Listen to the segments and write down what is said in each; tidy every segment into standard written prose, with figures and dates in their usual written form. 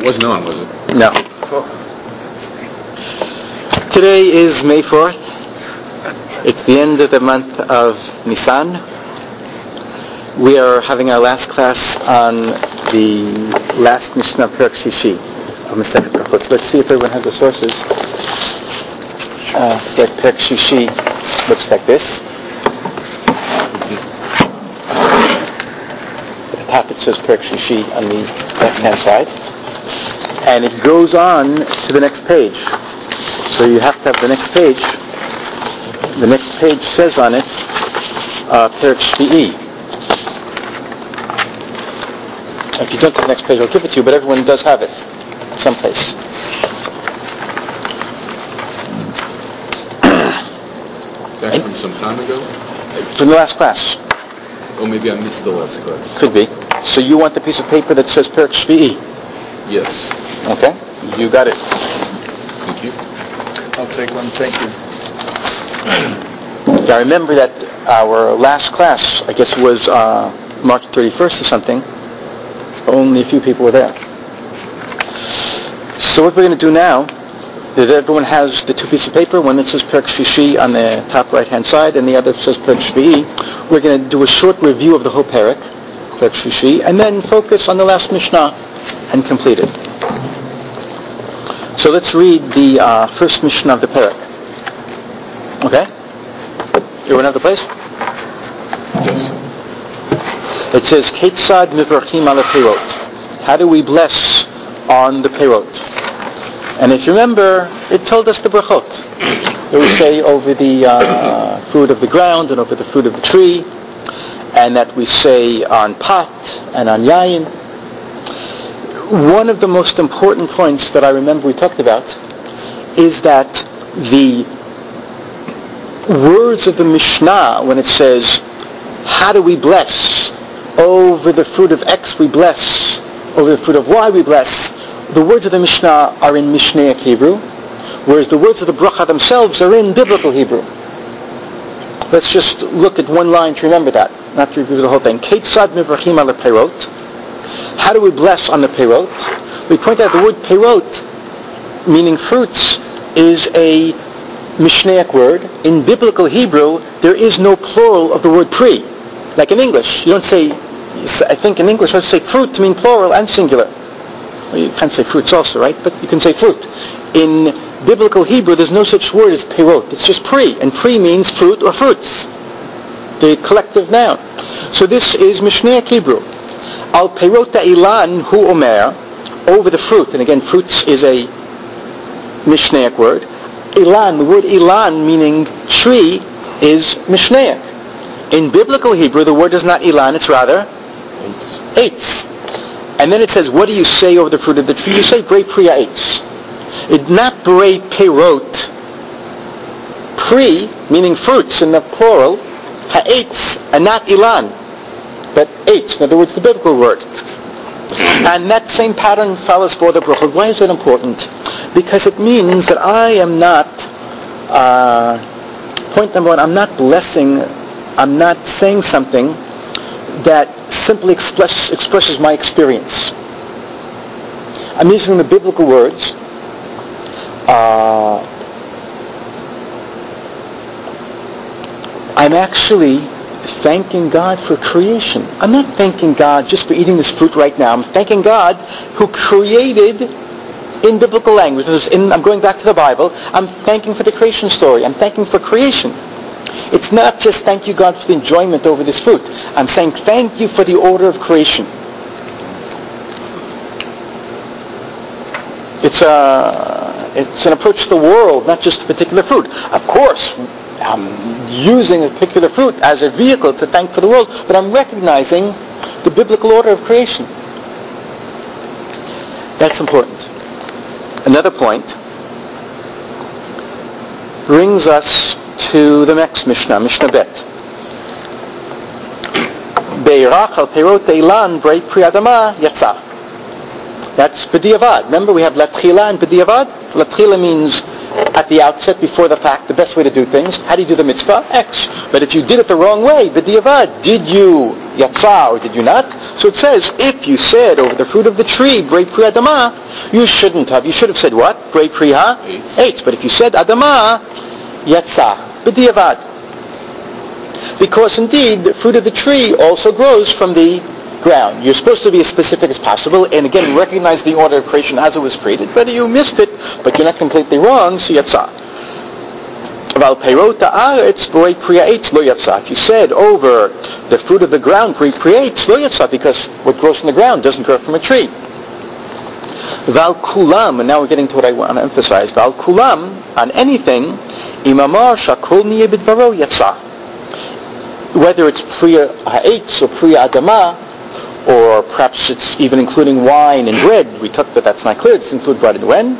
wasn't on, was it? No. Today is May 4th. It's the end of the month of Nisan. We are having our last class on the last Mishnah of Perek Shishi of Masechet Brachot. So let's see if everyone has the sources. Perek Shishi looks like this. At the top it says Perek Shishi on the left-hand side. And it goes on to the next page. So you have to have the next page. The next page says on it, Perek Shvi'i. If you don't have the next page, I'll give it to you, but everyone does have it someplace. That's from some time ago? From the last class. Oh, maybe I missed the last class. Could be. So you want the piece of paper that says Perek Shvi'i? Yes. Okay, you got it. Thank you. I'll take one, thank you. Now remember that our last class, I guess, was March 31st or something. Only a few people were there. So what we're going to do now is everyone has the two pieces of paper, one that says Perek Shishi on the top right-hand side and the other that says Perek Shvi'i. We're going to do a short review of the whole Perek Shishi, and then focus on the last Mishnah and complete it. So let's read the first Mishnah of the Perek. Okay? Everyone have the place? Yes. It says, Ketzad mivrachim ala perot. How do we bless on the perot? And if you remember, it told us the brachot. That we say over the fruit of the ground and over the fruit of the tree, and that we say on pot and on yayin. One of the most important points that I remember we talked about is that the words of the Mishnah, when it says, how do we bless? Over the fruit of X we bless. Over the fruit of Y we bless. The words of the Mishnah are in Mishnaic Hebrew, whereas the words of the bracha themselves are in biblical Hebrew. Let's just look at one line to remember that, not to review the whole thing. Ketzad mivrachim ala perot. How do we bless on the perot? We point out the word perot, meaning fruits, is a Mishnaic word. In biblical Hebrew, there is no plural of the word pri. Like in English, you don't say, I think in English, you say fruit to mean plural and singular. Well, you can't say fruits also, right? But you can say fruit. In biblical Hebrew, there's no such word as perot. It's just pri. And pri means fruit or fruits. The collective noun. So this is Mishnaic Hebrew. Al perot ilan hu omer, over the fruit, and again fruits is a Mishnaic word. Ilan, the word ilan meaning tree, is Mishnaic. In biblical Hebrew the word is not ilan, it's rather eitz. And then it says, what do you say over the fruit of the tree? You say brei priya eitz. It's not brei perot. Pri, meaning fruits in the plural, ha'etz, and not ilan, but eitz, in other words, the biblical word. And that same pattern follows for the brachot. Why is that important? Because it means that I am not, point number one, I'm not blessing, I'm not saying something that simply expresses my experience. I'm using the biblical words. I'm actually thanking God for creation. I'm not thanking God just for eating this fruit right now. I'm thanking God who created in biblical language. I'm going back to the Bible. I'm thanking for the creation story. I'm thanking for creation. It's not just thank you God for the enjoyment over this fruit. I'm saying thank you for the order of creation. It's an approach to the world, not just a particular fruit. Of course, I'm using a particular fruit as a vehicle to thank for the world, but I'm recognizing the biblical order of creation. That's important. Another point brings us to the next Mishnah, Mishnah Bet. Be'irach al perot ilan brei pri adama yatsa. That's b'diavad. Remember, we have latchila and b'diavad. Latchila means at the outset, before the fact, the best way to do things. How do you do the mitzvah? X. But if you did it the wrong way, b'diavad, did you yatsa or did you not? So it says, if you said over the fruit of the tree, brei pri adama, You should have said what? Brei Priha? Eitz. But if you said Adama, Yatsa. B'diavad. Because indeed, the fruit of the tree also grows from the ground. You're supposed to be as specific as possible, and again, recognize the order of creation as it was created, but you missed it, but you're not completely wrong, so Yatsa. If you said over the fruit of the ground, Brei Priha Eitz, lo Yatsa, because what grows from the ground doesn't grow from a tree. Val kulam, and now we're getting to what I want to emphasize. Val kulam, on anything, imamar shakol niye bidvaro Yatsa. Whether it's Priya Ha'etz or Priya Adama, or perhaps it's even including wine and bread. We took that that's not clear. It's include bread and wine.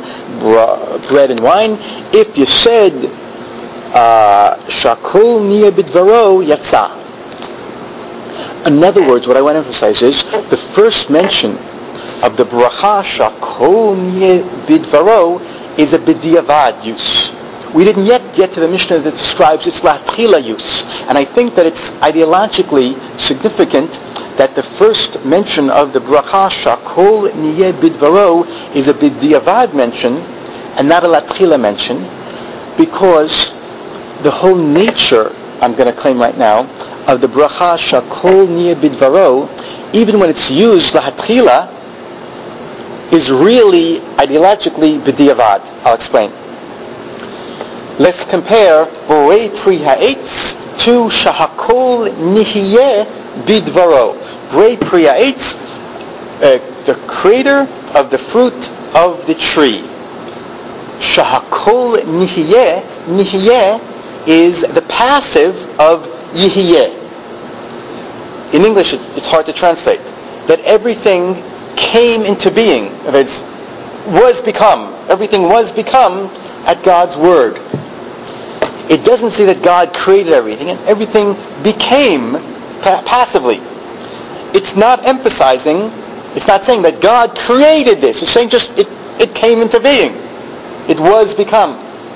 If you said Shakol Niya Bidvaro Yatsa. In other words, what I want to emphasize is the first mention of the bracha Shakol Niya Bidvaro is a B'diavad use. We didn't yet get to the Mishnah that describes its Latchila use. And I think that it's ideologically significant that the first mention of the bracha Shakol Niye Bidvaro is a B'diavad mention and not a Latchila mention, because the whole nature, I'm going to claim right now, of the bracha Shakol Niye Bidvaro, even when it's used Latchila, is really ideologically B'diavad. I'll explain. Let's compare Brei Priha Eitz to Shahakol Nihiyeh Bidvaro. Brei Priha Eitz, the creator of the fruit of the tree. Shahakol Nihiyeh, Nihiyeh is the passive of Yihiyeh. In English, it's hard to translate. That everything came into being. Everything was become at God's word. It doesn't say that God created everything and everything became passively. It's not emphasizing, it's not saying that God created this. It's saying just it came into being. It was become.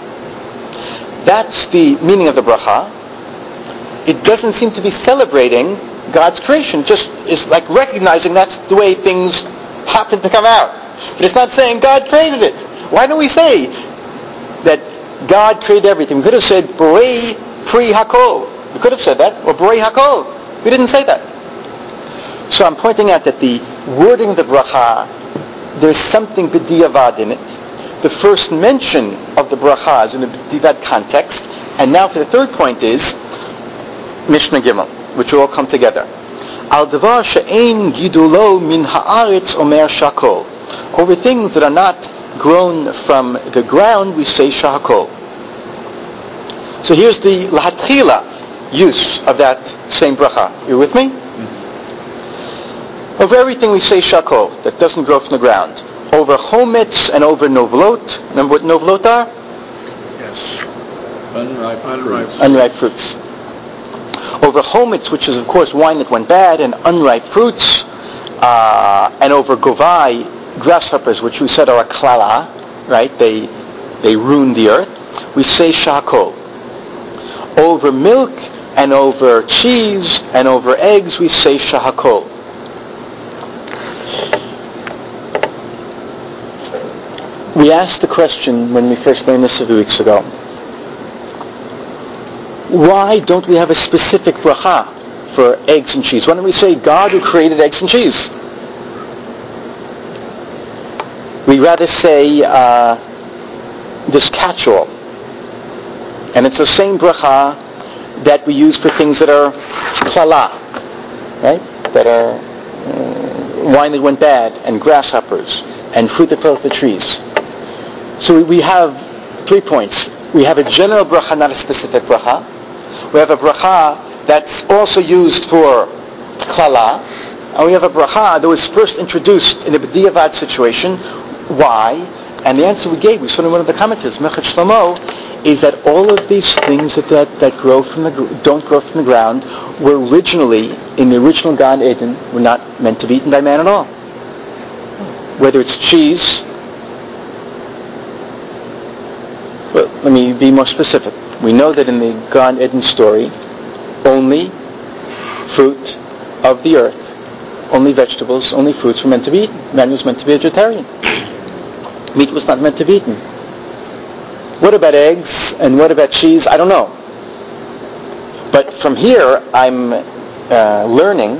That's the meaning of the bracha. It doesn't seem to be celebrating God's creation. It just is like recognizing that's the way things happen to come out. But it's not saying God created it. Why don't we say that God created everything? We could have said Brei Pri Hakol. We could have said that, or Brei Hakol. We didn't say that. So I'm pointing out that the wording of the bracha, there's something b'diavad in it. The first mention of the bracha is in the b'diavad context, and now for the third point is Mishnah Gimel, which will all come together. Al davar she'ein gidulo min haaretz omer shakol. Over things that are not grown from the ground, we say shakol. So here's the lahatchila use of that same bracha. You with me? Over everything we say shakol, that doesn't grow from the ground. Over chometz and over novlot. Remember what novlot are? Yes. Unripe fruits. Over chometz, which is of course wine that went bad, and unripe fruits, and over govai, grasshoppers, which we said are a klala, right? They ruin the earth. We say shakol. Over milk and over cheese and over eggs, we say shahakol. We asked the question when we first learned this a few weeks ago. Why don't we have a specific bracha for eggs and cheese? Why don't we say God who created eggs and cheese? We rather say this catch-all. And it's the same bracha that we use for things that are klala, right? That are wine that went bad, and grasshoppers, and fruit that fell off the trees. So we have 3 points. We have a general bracha, not a specific bracha. We have a bracha that's also used for klala, and we have a bracha that was first introduced in a b'diavad situation. Why? And the answer we gave, we saw in one of the commentaries, Mechat Shlomo, is that all of these things that grow from don't grow from the ground were originally, in the original Gan Eden, were not meant to be eaten by man at all. Whether it's cheese, well, let me be more specific. We know that in the Gan Eden story, only fruit of the earth, only vegetables, only fruits were meant to be eaten. Man was meant to be a vegetarian. Meat was not meant to be eaten. What about eggs and what about cheese? I don't know. But from here, I'm learning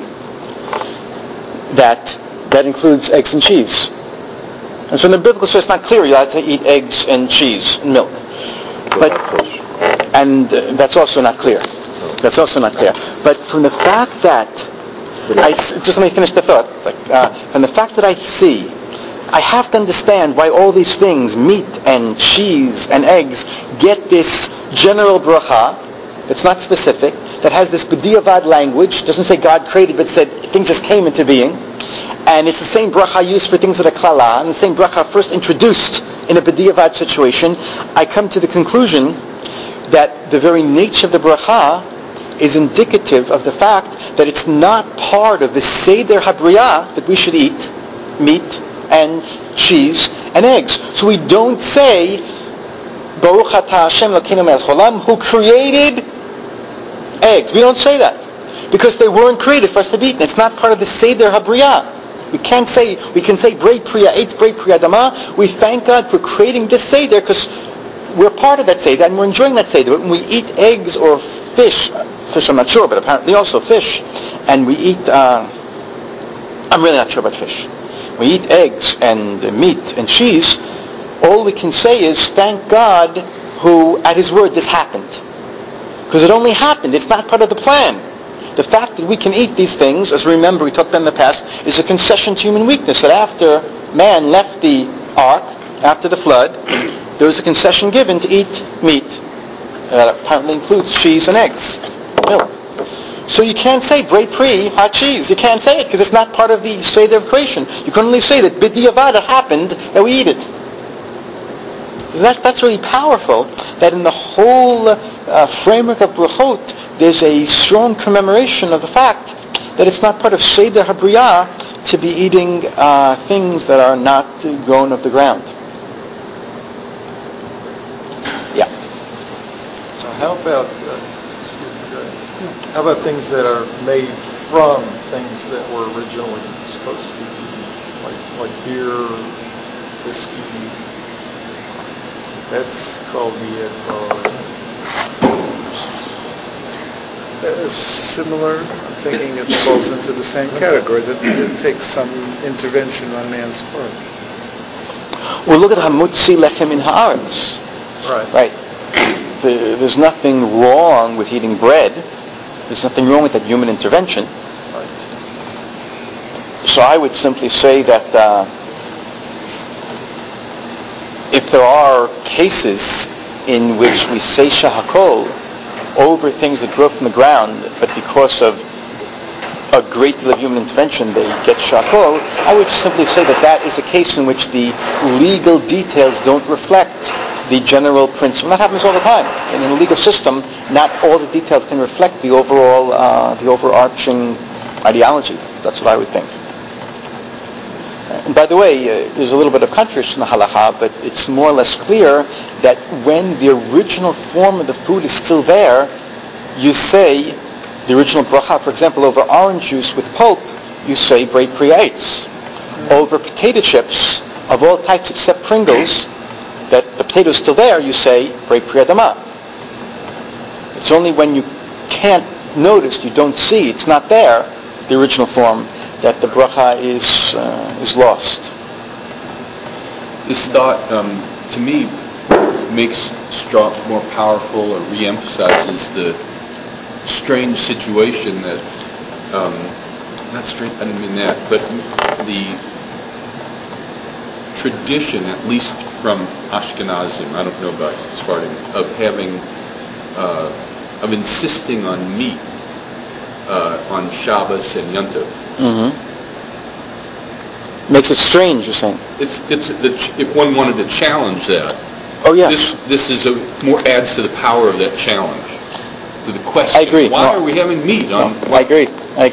that includes eggs and cheese. And so in the biblical source, it's not clear you're allowed to eat eggs and cheese and milk. But and that's also not clear. That's also not clear. But from the fact that just let me finish the thought. From the fact that I have to understand why all these things, meat and cheese and eggs, get this general bracha that's not specific, that has this b'diavad language, doesn't say God created, but said things just came into being. And it's the same bracha used for things that are klala, and the same bracha first introduced in a b'diavad situation. I come to the conclusion that the very nature of the bracha is indicative of the fact that it's not part of the Seder HaBriyah that we should eat meat and cheese and eggs. So we don't say Baruch Atah Hashem Elokeinu Melech Haolam, who created eggs. We don't say that because they weren't created for us to be eaten. It's not part of the Seder HaBriyah. We can say Brei Priya Eitz, Brei Priya Adama. We thank God for creating this Seder because we're part of that Seder and we're enjoying that Seder. When we eat eggs or fish I'm not sure, but apparently also fish, and we eat, I'm really not sure about fish. We eat eggs and meat and cheese, all we can say is thank God who, at His word, this happened. Because it only happened. It's not part of the plan. The fact that we can eat these things, as remember we talked about in the past, is a concession to human weakness. That after man left the ark, after the flood, there was a concession given to eat meat. That apparently includes cheese and eggs. Milk. So you can't say Brei Pri hot cheese. You can't say it because it's not part of the Seder of creation. You can only say that b'diavad happened that we eat it. That's really powerful. That in the whole framework of brachot, there's a strong commemoration of the fact that it's not part of Seder HaBriyah to be eating things that are not grown of the ground. Yeah. So how about things that are made from things that were originally supposed to be eaten, like beer, whiskey? That's called similar. I'm thinking it falls into the same category, that it takes some intervention on man's part. Well, look at Hamutzi Lechem in Haaretz. Right. There's nothing wrong with eating bread. There's nothing wrong with that human intervention. Right. So I would simply say that if there are cases in which we say shahakol over things that grow from the ground, but because of a great deal of human intervention they get shahakol, I would simply say that is a case in which the legal details don't reflect the general principle. That happens all the time. In a legal system, not all the details can reflect the overall, the overarching ideology. That's what I would think. And by the way, there's a little bit of controversy in the halacha, but it's more or less clear that when the original form of the food is still there, you say the original bracha, for example, over orange juice with pulp, you say Brei Priya Eitz. Over potato chips of all types except Pringles, that the potato's still there, you say Brei Priya Adama. It's only when you can't notice, you don't see, it's not there, the original form, that the bracha is lost. This thought, to me, makes more powerful or re-emphasizes the strange situation that, not strange, I didn't mean that, but the tradition, at least from Ashkenazim, I don't know about Sephardim, of having, of insisting on meat on Shabbos and Yom Tov. Mm-hmm. Makes it strange, you're saying? If one wanted to challenge that, oh yes, this is more adds to the power of that challenge, to the question. I agree. Why are we having meat on? I agree.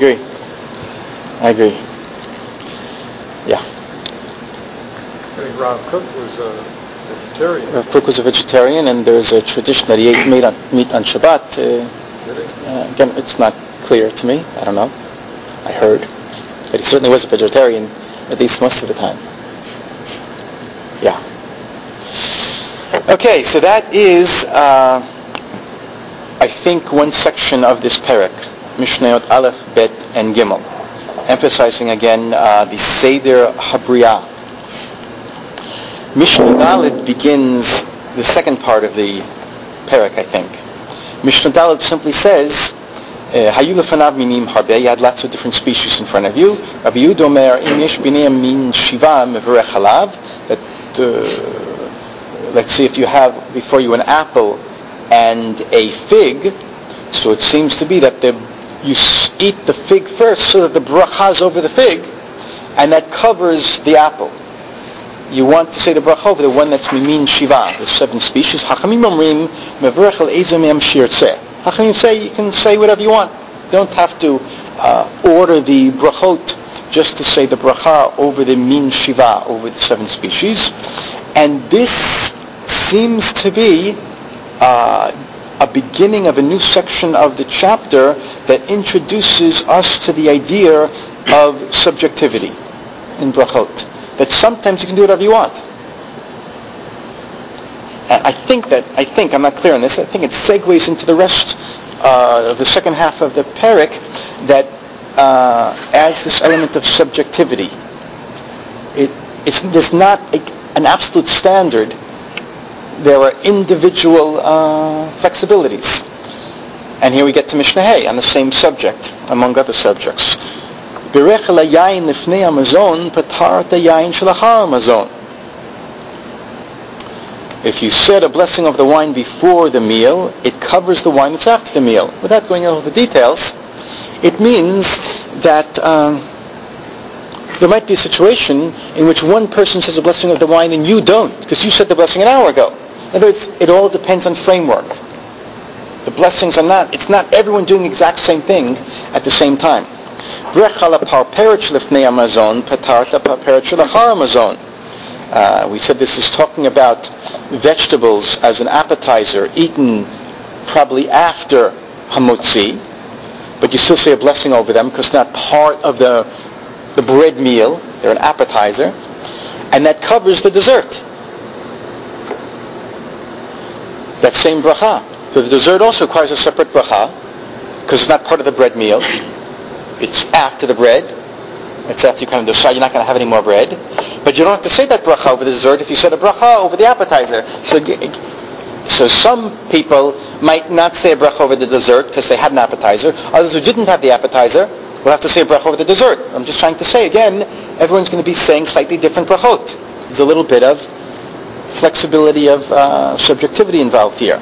Yeah. I think Rav Kook was a vegetarian. Rav Kook was a vegetarian, and there's a tradition that he ate meat on Shabbat. Again, it's not clear to me. I don't know. I heard. But he certainly was a vegetarian, at least most of the time. Yeah. Okay, so that is, I think, one section of this parak, Mishnayot Aleph, Bet, and Gimel, emphasizing again the Seder Habriya. Mishnah Dalet begins the second part of the parak, I think. Mishnah Dalet simply says, Hayu lefanav minim harbe, you had lots of different species in front of you. Rabbi Yehuda Omer, im yesh b'neim min shiva mevorech halav, that let's see, if you have before you an apple and a fig, so it seems to be that you eat the fig first so that the bracha is over the fig, and that covers the apple. You want to say the bracha over the one that's mimin shiva, the 7 species. Hachamim omrim mevorech al ezo me'am shirtzeh. Hachamim say you can say whatever you want. You don't have to order the brachot just to say the bracha over the min shiva, over the 7 species. And this seems to be a beginning of a new section of the chapter that introduces us to the idea of subjectivity in brachot. That sometimes you can do whatever you want. And I think, I'm not clear on this, I think it segues into the rest of the second half of the parak that adds this element of subjectivity. There's not an absolute standard. There are individual flexibilities. And here we get to Mishnah Hay on the same subject, among other subjects. If you said a blessing of the wine before the meal, it covers the wine that's after the meal. Without going into the details, it means that there might be a situation in which one person says a blessing of the wine and you don't, because you said the blessing an hour ago. In other words, it all depends on framework. The blessings it's not everyone doing the exact same thing at the same time. We said this is talking about vegetables as an appetizer eaten probably after hamotzi, but you still say a blessing over them because they're not part of the bread meal. They're an appetizer, and that covers the dessert. That same bracha. So the dessert also requires a separate bracha because it's not part of the bread meal. It's after the bread. It's after you kind of decide you're not going to have any more bread. But you don't have to say that bracha over the dessert if you said a bracha over the appetizer. So some people might not say a bracha over the dessert because they had an appetizer. Others who didn't have the appetizer will have to say a bracha over the dessert. I'm just trying to say, again, everyone's going to be saying slightly different brachot. There's a little bit of flexibility of subjectivity involved here.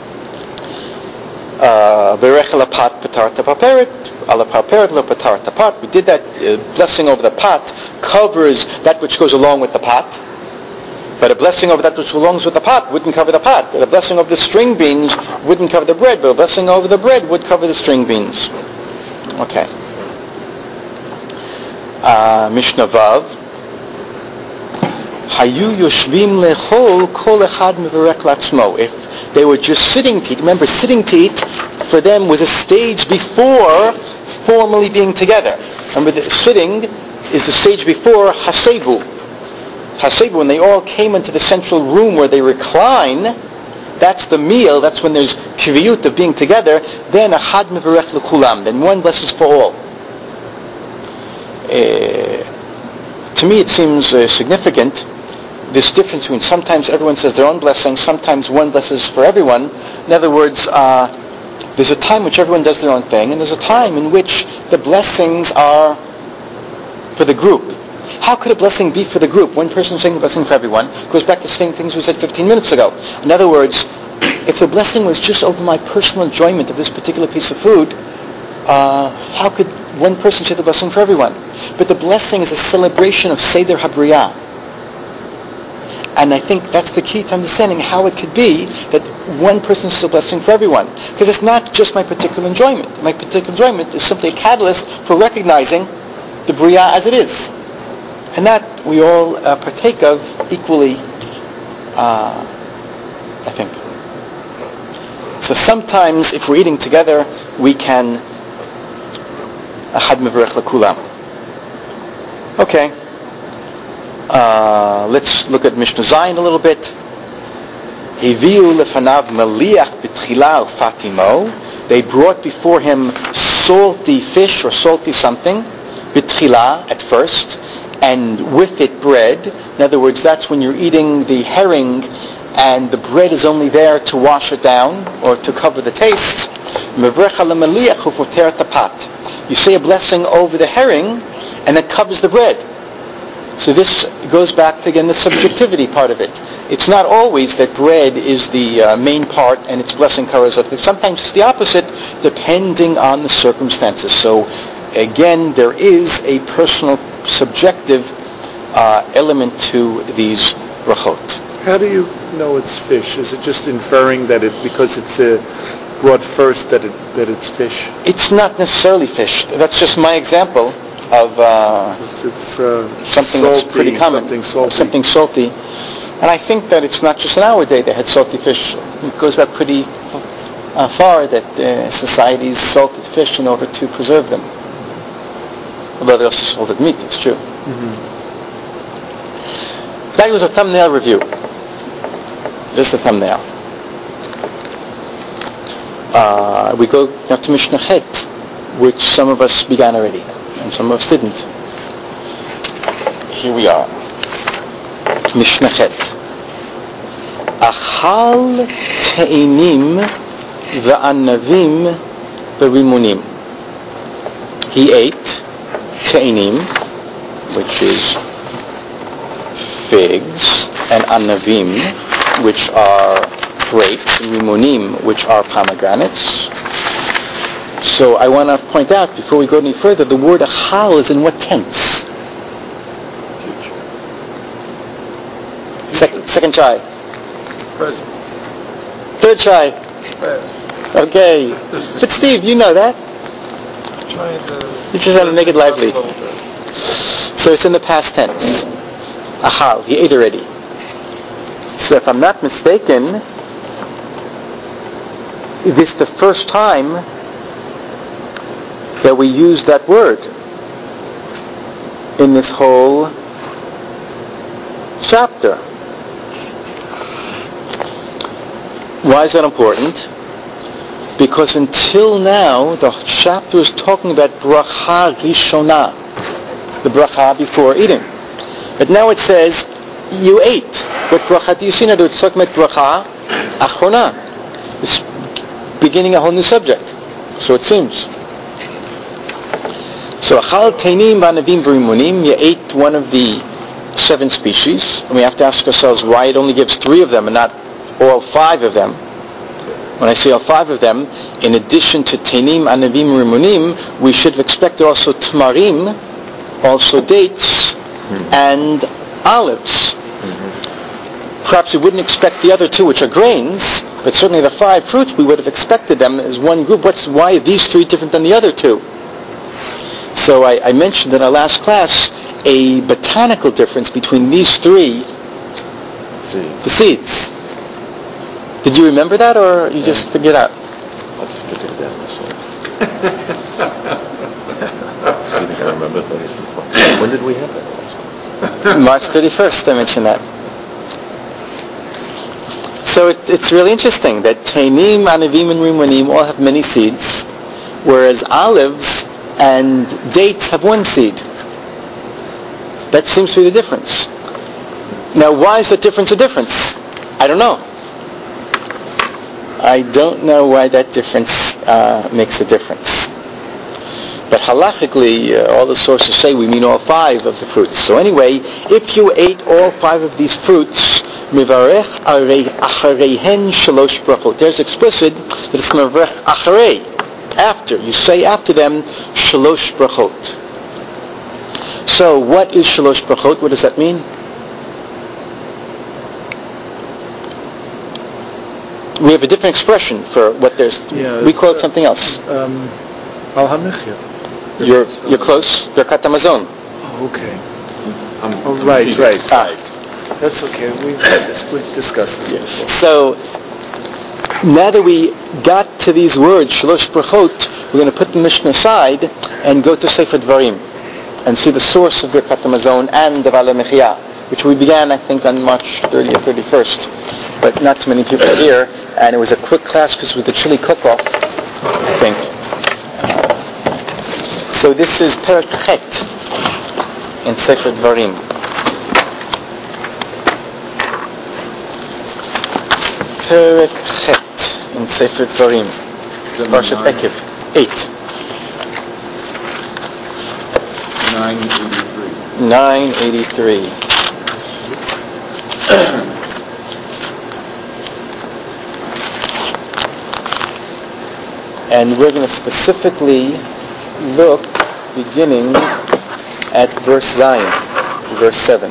We did that. Blessing over the pot covers that which goes along with the pot, but a blessing over that which belongs with the pot wouldn't cover the pot. A blessing over the string beans wouldn't cover the bread, but a blessing over the bread would cover the string beans. Okay. Mishnah Vav. Hayu yoshvim lechol kol echad mevarech latzmo. If they were just sitting to eat, remember, sitting to eat for them was a stage before formally being together. Remember, the sitting is the stage before hasebu. Hasebu, when they all came into the central room where they recline, that's the meal, that's when there's kiviyut of being together, then achad mevarech lekulam, then one blesses for all. To me it seems significant, this difference between sometimes everyone says their own blessing, sometimes one blesses for everyone. In other words, there's a time in which everyone does their own thing, and there's a time in which the blessings are for the group. How could a blessing be for the group? One person saying the blessing for everyone goes back to the same things we said 15 minutes ago. In other words, if the blessing was just over my personal enjoyment of this particular piece of food, how could one person say the blessing for everyone? But the blessing is a celebration of Seder Habriya. And I think that's the key to understanding how it could be that one person is a blessing for everyone. Because it's not just my particular enjoyment. My particular enjoyment is simply a catalyst for recognizing the Bria as it is. And that we all partake of equally, I think. So sometimes if we're eating together, we can Ahad Mevarech L'Kulam. Okay. Let's look at Mishnah Zayin a little bit. Heviu lefanav meliach b'tchila ufatimo. They brought before him salty fish or salty something, b'tchila at first, and with it bread. In other words, that's when you're eating the herring and the bread is only there to wash it down or to cover the taste. You say a blessing over the herring and it covers the bread. So this goes back to, again, the subjectivity part of it. It's not always that bread is the main part and its blessing covers it. Sometimes it's the opposite, depending on the circumstances. So again, there is a personal, subjective element to these brachot. How do you know it's fish? Is it just inferring that because it's brought first that it's fish? It's not necessarily fish. That's just my example of it's something salty, that's pretty common. Something salty. And I think that it's not just in our day they had salty fish. It goes back pretty far that societies salted fish in order to preserve them. Although they also salted meat, it's true. Mm-hmm. That was a thumbnail review. This is the thumbnail. We go now to Mishnah Het, which some of us began already, and some of us didn't. Here we are. Mishnah Het. Achal te'inim va'anavim v'rimunim. He ate te'inim, which is figs, and anavim, which are grapes, and rimunim, which are pomegranates. So I want to point out, before we go any further, the word achal is in what tense? Second try. Present. Third try. Past. Okay. But Steve, you know that. Trying to... You just have to make it lively. A little bit. So it's in the past tense. Achal, he ate already. So if I'm not mistaken, this is the first time that we use that word in this whole chapter. Why is that important? Because until now, the chapter is talking about bracha rishona, the bracha before eating. But now it says, you ate. What bracha do you see now? It's talking about bracha achrona. It's beginning a whole new subject. So it seems. So achal teinim v'anavim v'rimunim, you ate one of the 7 species. And we have to ask ourselves why it only gives 3 of them and not all 5 of them. When I say all 5 of them, in addition to teinim, anavim, rimunim, we should have expected also tamarim, also dates, and olives. Perhaps we wouldn't expect the other 2, which are grains, but certainly the 5 fruits, we would have expected them as one group. Why are these 3 different than the other 2? So I mentioned in our last class a botanical difference between these 3 Seeds. the seeds. Did you remember that, or you just figured it out? Let's get it down. I think I remember things before. When did we have that last class? March 31st, I mentioned that. So it's really interesting that teinim, anavim, and rimunim all have many seeds, whereas olives and dates have 1 seed. That seems to be the difference. Now, why is that difference a difference? I don't know. I don't know why that difference makes a difference. But halachically, all the sources say we mean all 5 of the fruits. So anyway, if you ate all 5 of these fruits, mivarech acharehen shalosh brachot. There's explicit that it's mivarech acharei. After, you say after them, shalosh brachot. So what is shalosh brachot? What does that mean? We have a different expression for what there's. We call it something else. Al hamichya. You're close. Birkat Hamazon. Oh, okay. I'm Right. That's okay. We've discussed this before. So now that we got to these words, Shalosh Brachot, we're going to put the Mishnah aside and go to Sefer Dvarim and see the source of Birkat Hamazon and the Vale Mechia, which we began, I think, on March 30th, 31st. but not too many people are here, and it was a quick class because it was the chili cook-off, I think. So this is Perek Chet in Sefer Dvarim. Perek Chet in Sefer Dvarim. Parshat Ekev. 8. 983. And we're going to specifically look beginning at verse Zion, verse 7.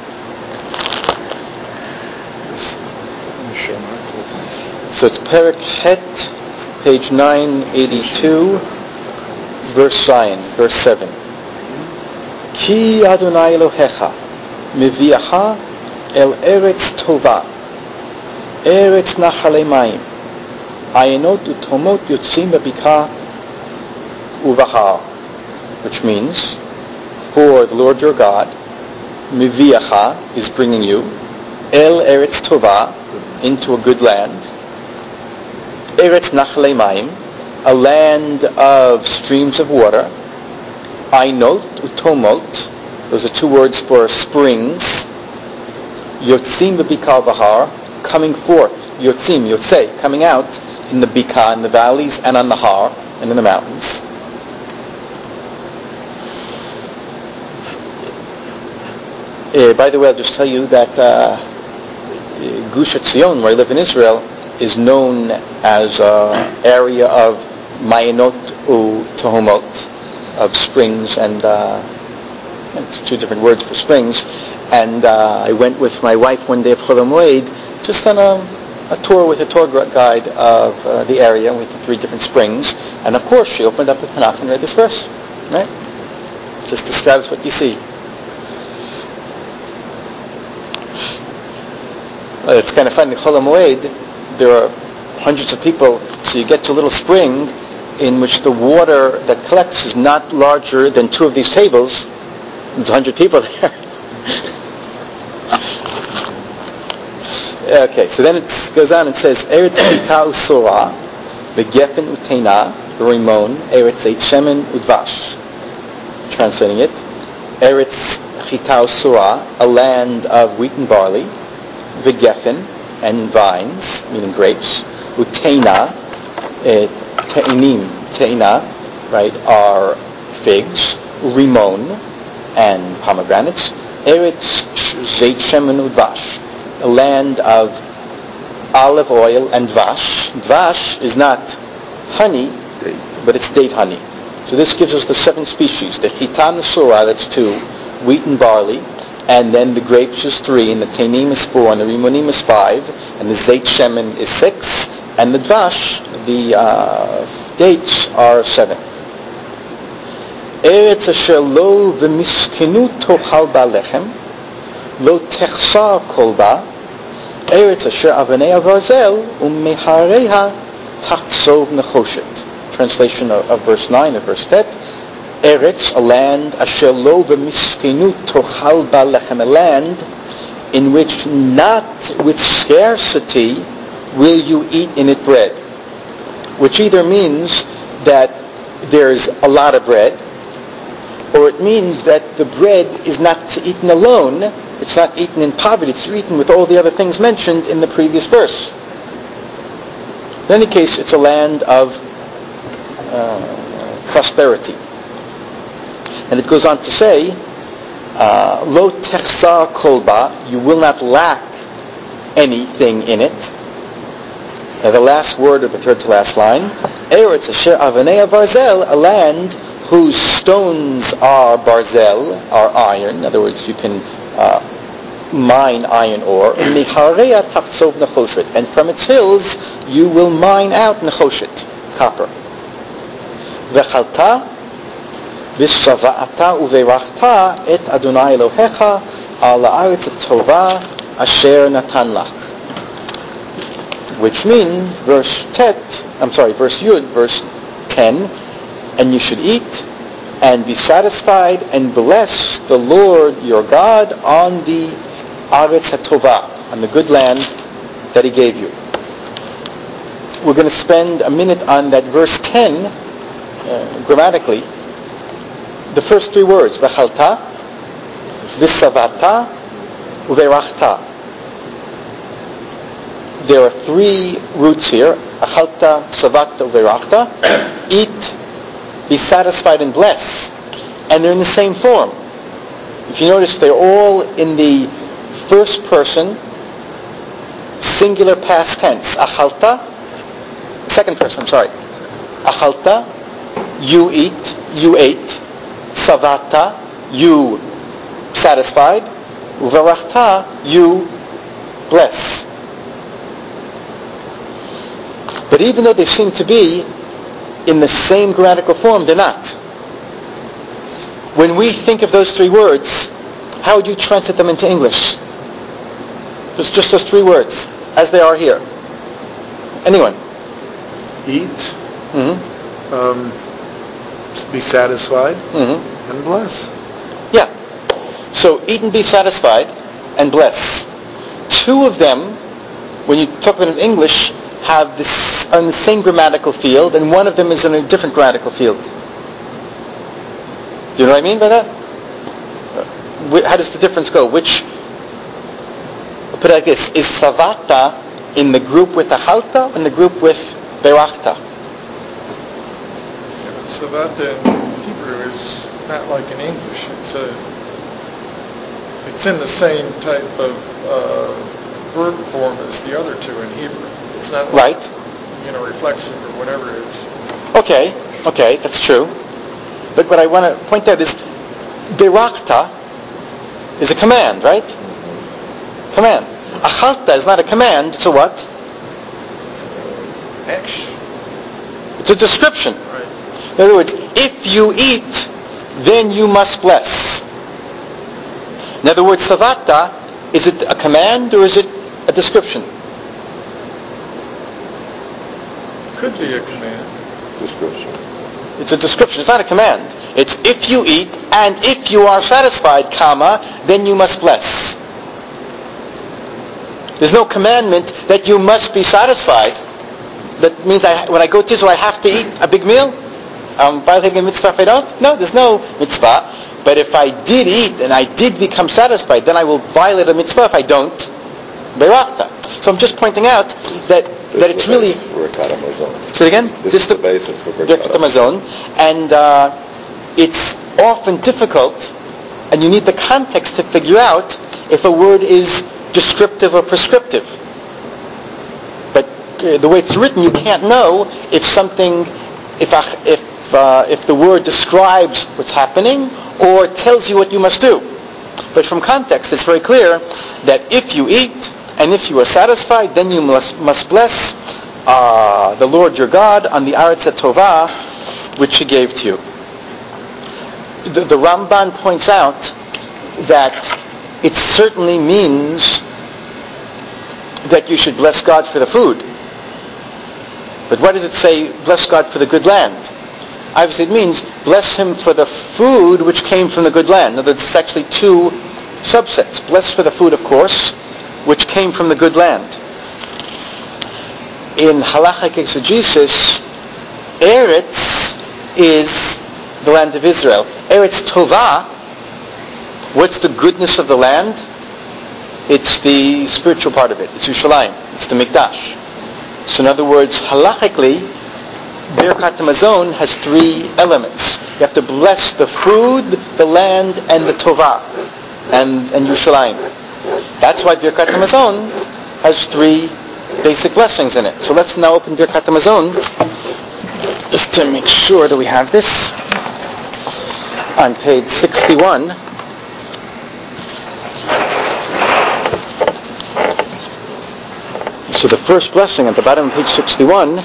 So it's Perek Het, page 982, verse Zion, verse 7. Ki Adonai Elohecha meviacha el eretz tova, eretz nachalei mayim, ayenot utomot yotzim bebika uvahar, which means, for the Lord your God, meviacha is bringing you, el eretz tova, into a good land, eretz nachalei mayim, a land of streams of water, Ainot, utomot, those are two words for springs. Yotzim b'bikal bahar, coming forth. Yotzim, yotzei, coming out in the bika, in the valleys, and on the har, and in the mountains. By the way, I'll just tell you that Gush Etzion, where I live in Israel, is known as an area of Ma'anot u'tohomot, of springs, and it's two different words for springs. And I went with my wife one day of Chol HaMoed, just on a tour with a tour guide of the area with the three different springs. And of course, she opened up the Tanakh and read this verse, right? Just describes what you see. It's kind of funny. In Chol HaMoed, there are hundreds of people, so you get to a little spring in which the water that collects is not larger than two of these tables. There's 100 people there. Okay, so then it goes on and says, Eretz Chita Usora, Begefen Uteina, Rimon, Eretz Eit Shemen Udvash. Translating it, Eretz Chita Usora, a land of wheat and barley, Begefen, and vines, meaning grapes, Uteina, Te'ina, right, are figs, Rimon, and pomegranates, Eretz Zeit Shemen Udvash, a land of olive oil and dvash. Dvash is not honey, but it's date honey. So this gives us the 7 species. The Chita Nesura, that's 2, wheat and barley, and then the grapes is 3, and the Te'nim is 4, and the Rimonim is 5, and the Zeit Shemen is 6, and the dvash, the dates, are 7. Eretz asher lo v'miskenu tochal ba lechem, lo techsar kol ba, Eretz asher avanei avarzel u'mehareha tachsov nechoshet. Translation of verse 9 of verse 10. Eretz, a land, asher lo v'miskenu tochal ba lechem, a land in which not with scarcity will you eat in it bread, which either means that there's a lot of bread, or it means that the bread is not eaten alone, it's not eaten in poverty, it's eaten with all the other things mentioned in the previous verse. In any case, it's a land of prosperity. And it goes on to say, Lo techsar kolba, you will not lack anything in it. Now the last word of the third to last line, Eretz asher avanei barzel, a land whose stones are barzel, are iron. In other words, you can mine iron ore. And from its hills you will mine out nechoshet, copper. V'chalta v'shava'ata uve'rachta et Adonai Elohecha al ha'aretz tova asher natan lach. Which means, verse Yud, verse 10, and you should eat and be satisfied and bless the Lord your God on the Aretz HaTovah, on the good land that he gave you. We're going to spend a minute on that verse 10, grammatically. The first three words, v'chalta, v'savata, u'verachta. There are three roots here, achalta, savata, u'verachta. Eat, be satisfied, and bless. And they're in the same form. If you notice, they're all in the first person, singular past tense. Achalta, second person, Achalta, you eat, you ate. Savata, you satisfied. Uvarachta, you bless. But even though they seem to be in the same grammatical form, they're not. When we think of those three words, how would you translate them into English? It's just those three words, as they are here. Anyone? Eat, Mm-hmm. Be satisfied, Mm-hmm. and bless. Yeah. So eat and be satisfied and bless. Two of them, when you talk about it in English, are in the same grammatical field, and one of them is in a different grammatical field. Do you know what I mean by that? How does the difference go? I'll put it like this. Is savata in the group with achalta or in the group with berachta? Savata in Hebrew is not like in English. It's in the same type of verb form as the other two in Hebrew. It's not like, Right. Reflexive or whatever it is. Okay, that's true. But what I want to point out is berachta is a command, right? Command. Achalta is not a command, it's a what? It's an action. It's a description. Right. In other words, if you eat, then you must bless. In other words, savata, is it a command or is it a description? Could be a command. Description. It's a description. It's not a command. It's if you eat and if you are satisfied, then you must bless. There's no commandment that you must be satisfied. That means when I go to Israel, I have to eat a big meal. I'm violating a mitzvah if I don't? No, there's no mitzvah. But if I did eat and I did become satisfied, then I will violate a mitzvah if I don't. Berachta. So I'm just pointing out that it's really... Say it again? This is the basis for Birkat Hamazon. And it's often difficult, and you need the context to figure out if a word is descriptive or prescriptive. But the way it's written, you can't know if something, if the word describes what's happening or tells you what you must do. But from context, it's very clear that if you eat and if you are satisfied, then you must bless the Lord your God on the Aretz Tovah, which He gave to you. The Ramban points out that it certainly means that you should bless God for the food. But what does it say, bless God for the good land? Obviously it means bless Him for the food which came from the good land. In other words, it's actually two subsets. Bless for the food, of course, which came from the good land. In halachic exegesis, Eretz is the land of Israel. Eretz Tovah, what's the goodness of the land? It's the spiritual part of it. It's Yerushalayim. It's the Mikdash. So in other words, halachically, Birkat Hamazon has three elements. You have to bless the food, the land, and the Tovah, and Yerushalayim. That's why Birkat Hamazon has three basic blessings in it. So let's now open Birkat Hamazon, just to make sure that we have this, on page 61. So the first blessing at the bottom of page 61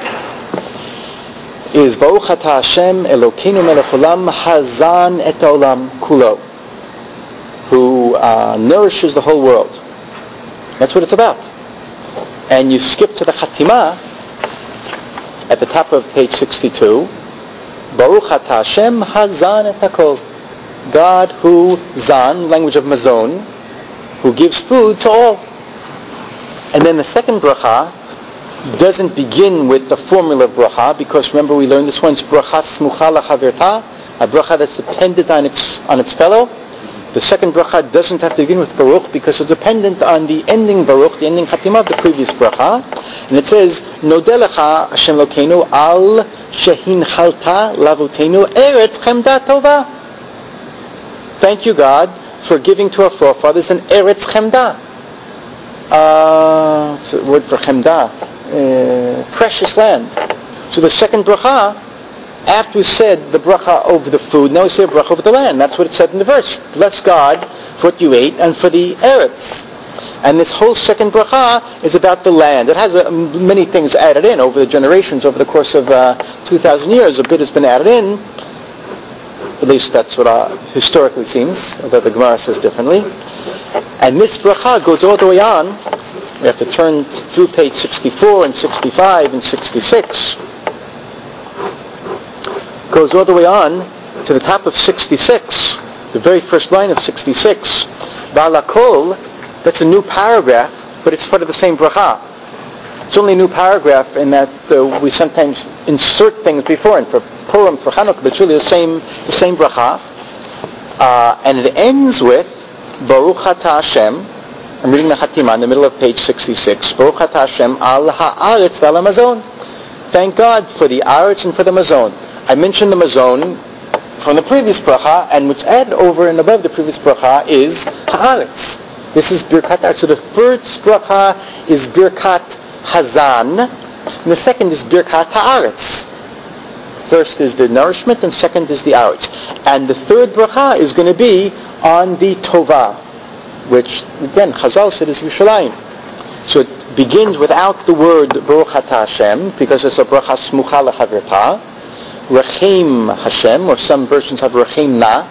is Baruch Ata Hashem Elokeinu Melech Olam Hazan et Olam Kulo, who nourishes the whole world. That's what it's about. And you skip to the Chatimah at the top of page 62. Baruch Ata Hashem Hazan et Hakol, God who Zan, language of Mazon, who gives food to all. And then the second bracha doesn't begin with the formula of bracha, because remember we learned this one's bracha smucha lachaverta, a bracha that's dependent on its fellow. The second bracha doesn't have to begin with Baruch because it's dependent on the ending Baruch, the ending Chatimah of the previous bracha. And it says, Nodeh lecha Hashem Elokeinu al shehinchalta lavotenu eretz chemda tova. Thank you, God, for giving to our forefathers an eretz chemda. It's a word for chemda, precious land. So the second bracha, after we said the bracha over the food, now we say a bracha over the land. That's what it said in the verse. Bless God for what you ate and for the eretz. And this whole second bracha is about the land. It has many things added in over the generations, over the course of 2,000 years. A bit has been added in. At least that's what historically seems, although the Gemara says differently. And this bracha goes all the way on. We have to turn through page 64 and 65 and 66. Goes all the way on to the top of 66, the very first line of 66. Balakol, that's a new paragraph, but it's part of the same bracha. It's only a new paragraph in that we sometimes insert things before, and for Purim, for Chanukah, but it's really the same bracha. And it ends with Baruch Atah Hashem. I'm reading the Chatimah in the middle of page 66. Baruch Atah Hashem al ha'aretz v'al hamazon. Thank God for the aretz and for the mazon. I mentioned the mazon from the previous bracha, and what's added over and above the previous bracha is ha'aretz. This is birkat ha'aretz. So the first bracha is birkat hazan, and the second is birkat ha'aretz. First is the nourishment, and second is the aretz. And the third bracha is going to be on the tova, which again Chazal said is Yerushalayim. So it begins without the word Baruch Atah Hashem, because it's a bracha smucha lechaverta. Rachem Hashem, or some versions have Rachem Na.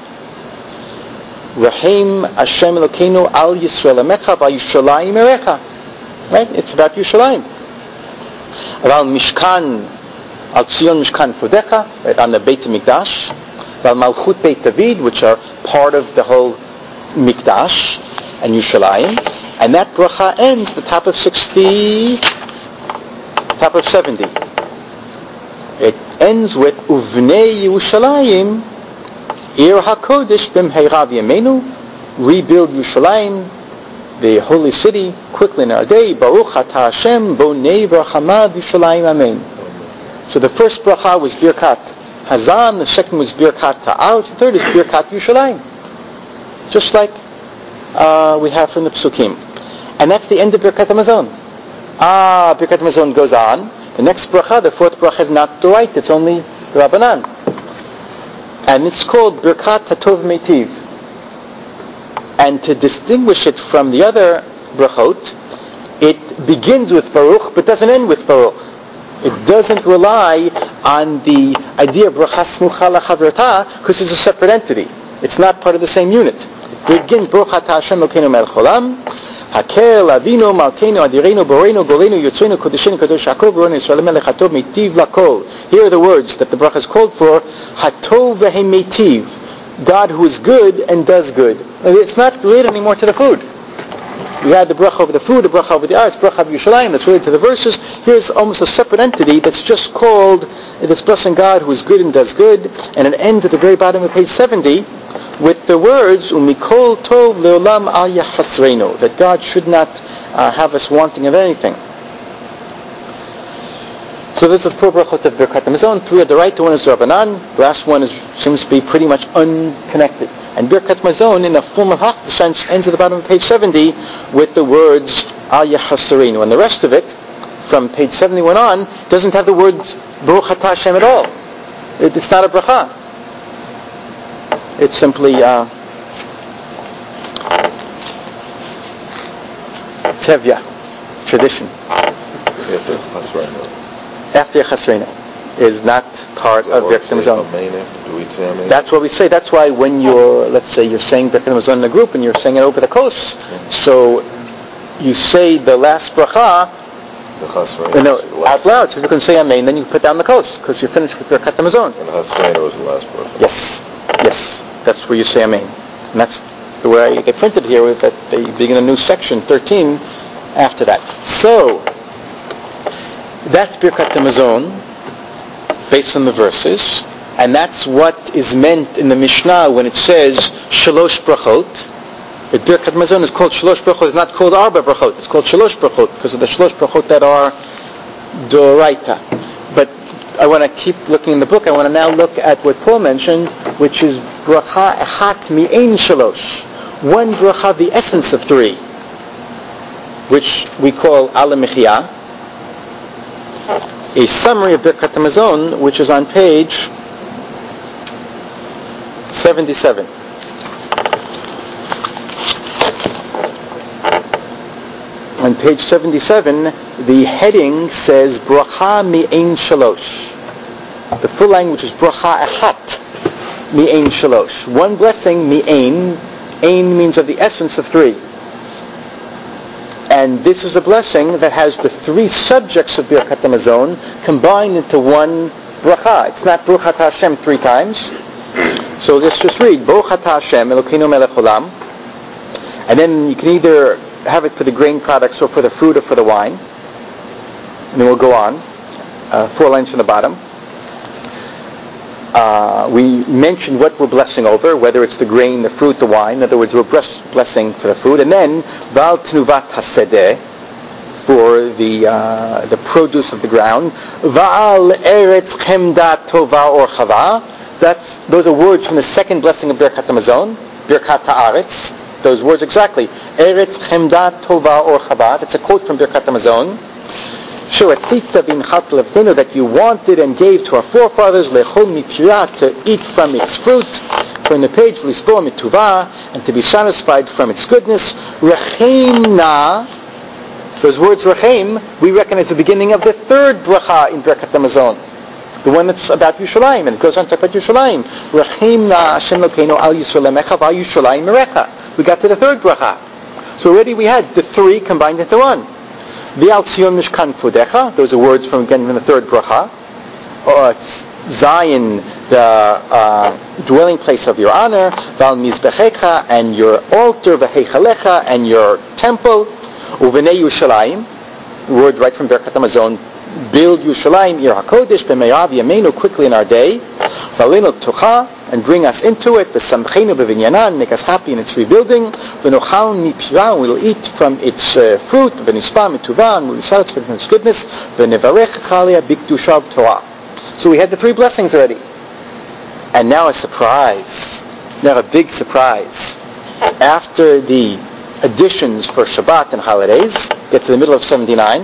Rachem Hashem Elokeinu al Yisrael Amecha v'Yishalayim Erecha. Right? It's about Yerushalayim. Al Mishkan, Al Tzion Mishkan Fodecha, right, on the Beit HaMikdash. Al Malchut Beit David, which are part of the whole Mikdash and Yerushalayim. And that bracha ends the top of 60, top of 70. It ends with Uvnei Yerushalayim Ir HaKodesh B'mheira V'yameinu. Rebuild Yerushalayim, the holy city, quickly in our day. Baruch Atah Hashem Bonei V'rachama V'Yerushalayim Amen. So the first bracha was Birkat Hazan, the second was Birkat Ta'aretz, the third is Birkat Yerushalayim. Just like we have from the Psukim. And that's the end of Birkat HaMazon. Birkat HaMazon goes on. The next bracha, the fourth bracha, is not the right, it's only the Rabbanan. And it's called Birkat HaTov Meitiv. And to distinguish it from the other brachot, it begins with Baruch, but doesn't end with Baruch. It doesn't rely on the idea of bracha smucha lachaverta, because it's a separate entity. It's not part of the same unit. It begins Baruch Atah Hashem Elokeinu melech olam, Hakel Avinu Malkeinu Adirenu Boreinu Golenu Yotzenu Kodeshenu Kadosh Yaakov Borenu Yisrael Melech Hatov Meitiv Lakol. Here are the words that the bracha is called for. Hatov Vehem Meitiv, God who is good and does good. It's not related anymore to the food. We had the bracha over the food, the bracha over the arts, bracha of Yerushalayim, that's related to the verses. Here's almost a separate entity that's just called, this blessing God who is good and does good, and it ends at the very bottom of page 70 with the words, Umikol tov leolam al yachasreinu, that God should not have us wanting of anything. So there's the four brachot of Birkat HaMazon. Three are the right, one is the Rabbanan. The last one seems to be pretty much unconnected. And Birkat HaMazon, in a form of Hach sense, ends at the bottom of page 70 with the words Al Yachasreinu. And the rest of it, from page 71 on, doesn't have the words Baruch Atah Hashem at all. It's not a bracha. It's simply tevya, tradition. After Yachasreinu is not part of Birkat HaMazon. That's what we say. That's why when let's say you're saying Birkat HaMazon in a group and you're saying it over the kos, so you say the last bracha out loud, so you can say Amen, then you put down the kos, because you're finished with Birkat HaMazon. And Chasreinu was the last bracha. Yes. That's where you say Amen. And that's the way I get printed here, is that they begin a new section, 13, after that. So, that's Birkat Hamazon, based on the verses, and that's what is meant in the Mishnah when it says Shalosh Brachot. But Birkat Hamazon is called Shalosh Brachot. It's not called Arba Brachot. It's called Shalosh Brachot because of the Shalosh Brachot that are Doraita. But I want to keep looking in the book. I want to now look at what Paul mentioned, which is Bracha Echat Mi'ein Shalosh. One bracha, the essence of three, which we call Ala Mechia. A summary of Birkat Hamazon, which is on page 77. On page 77, the heading says Bracha Mi'ein Shalosh. The full language is Bracha Echat Mi'ein Shalosh. One blessing, Mi'ein. Ein means of the essence of three. And this is a blessing that has the three subjects of Birkat Hamazon combined into one bracha. It's not Baruch Atah Hashem three times. So let's just read Baruch Atah Hashem Elokeinu Melech Olam. And then you can either have it for the grain products or for the fruit or for the wine. And then we'll go on. 4 lines from the bottom. We mentioned what we're blessing over, whether it's the grain, the fruit, the wine. In other words, we're blessing for the food. And then, Val Tnuvat Hasedeh, for the produce of the ground. Va'al Eretz Chemda Tova or Chava. Those are words from the second blessing of Birkat Hamazon, Birkat Haaretz. Those words exactly. Eretz Chemda Tova or Chava. That's a quote from Birkat Hamazon. That you wanted and gave to our forefathers, lechol mipirah, to eat from its fruit, from the page lispo mituvah, and to be satisfied from its goodness. Rechem na, those words rechem, we reckon as the beginning of the third bracha in Birkat Hamazon, the one that's about Yushalayim, and it goes on to talk about Yushalayim. Rechem na Hashem Elokeinu al Yisrael Emecha v'al Yushalayim Merecha. We got to the third bracha. So already we had the three combined into one. V'al Tzion Mishkan Kvodecha, those are words from the third bracha. Zion, the dwelling place of your honor. V'al Mizbechecha, and your altar. V'heichalecha, and your temple. Uvenei Yushalayim, word right from Birkat Hamazon. Build Yushalayim, Ir HaKodesh, b'me'av yameinu, quickly in our day. V'aleinu tocha, and bring us into it. V'samcheinu b'vinyanan, make us happy in its rebuilding. V'nochal mipirah, we'll eat from its fruit. V'nispa mituvah, and we'll be satisfied from its goodness. V'nevarech chalia b'kedusha v'torah. So we had the three blessings already. And now a surprise. Now a big surprise. After the additions for Shabbat and holidays, get to the middle of 79.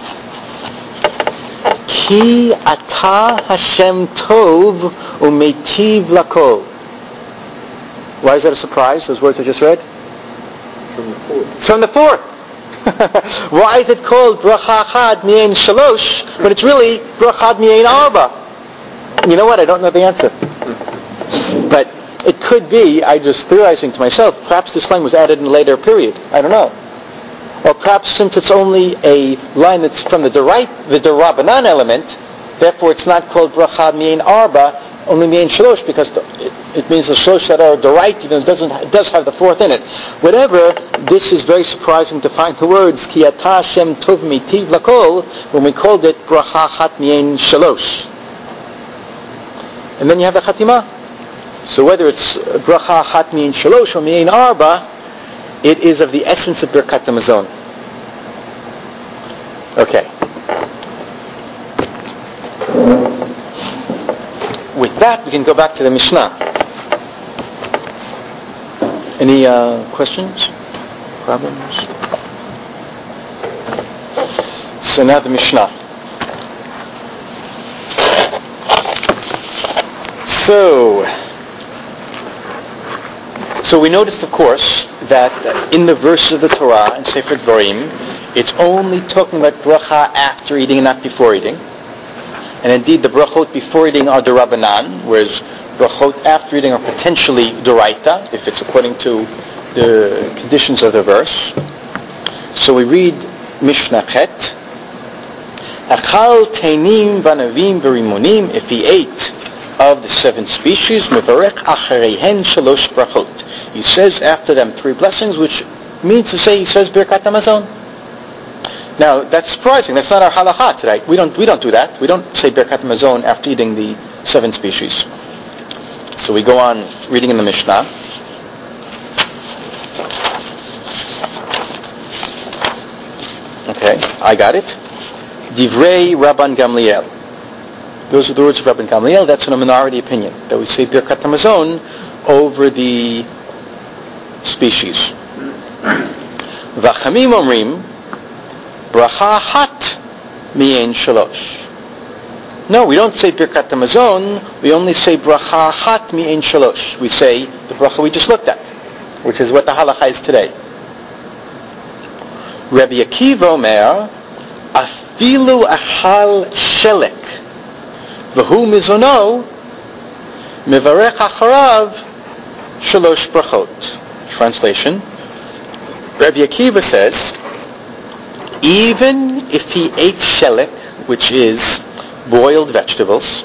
Ki ata Hashem tov umetiv lakol. Why is that a surprise, those words I just read? From the fourth. It's from the fourth. Why is it called Bracha Chad Mi'ein Shalosh when it's really Bracha Mi'ein Arba? You know what? I don't know the answer. But it could be, I just theorizing to myself, perhaps this line was added in a later period. I don't know. Or perhaps since it's only a line that's from the Derabanan element, therefore it's not called Bracha Mi'ein Arba, only Mi'ein Shalosh, because it means the Shalosh that are Dorait, even though it does have the fourth in it. Whatever, this is very surprising to find the words Ki ata Hashem tov mitiv lakol when we called it Bracha Chat Mi'ein Shalosh. And then you have the Chatimah. So whether it's Bracha Chat Mi'ein Shalosh or Mi'ein Arba, it is of the essence of Birkat Hamazon. Okay. With that, we can go back to the Mishnah. Any questions? Problems? So now the Mishnah. So we noticed, of course, that in the verse of the Torah in Sefer Dvarim, it's only talking about bracha after eating and not before eating. And indeed, the brachot before eating are Derabanan, whereas brachot after eating are potentially Doraita, if it's according to the conditions of the verse. So we read Mishnah Chet. Achal teinim vanavim v'rimonim, if he ate of the 7 species, mevarech acharehen shalosh brachot. He says after them 3 blessings, which means to say he says Birkat Hamazon. Now, that's surprising. That's not our halakha today. We don't do that. We don't say Birkat Hamazon after eating the 7 species. So we go on reading in the Mishnah. Okay, I got it. Divrei Rabban Gamliel. Those are the words of Rabban Gamliel. That's in a minority opinion, that we say Birkat Hamazon over the species. V'chamim omrim bracha hat mi'en shalosh. No, we don't say Birkat Hamazon. We only say bracha hat mi'en shalosh. We say the bracha we just looked at, which is what the halacha is today. Rabbi Akiva Omer, afilu achal shelek, v'hu mizono, mevarech acharav shalosh brachot. Translation, Rabbi Akiva says, even if he ate shelek, which is boiled vegetables,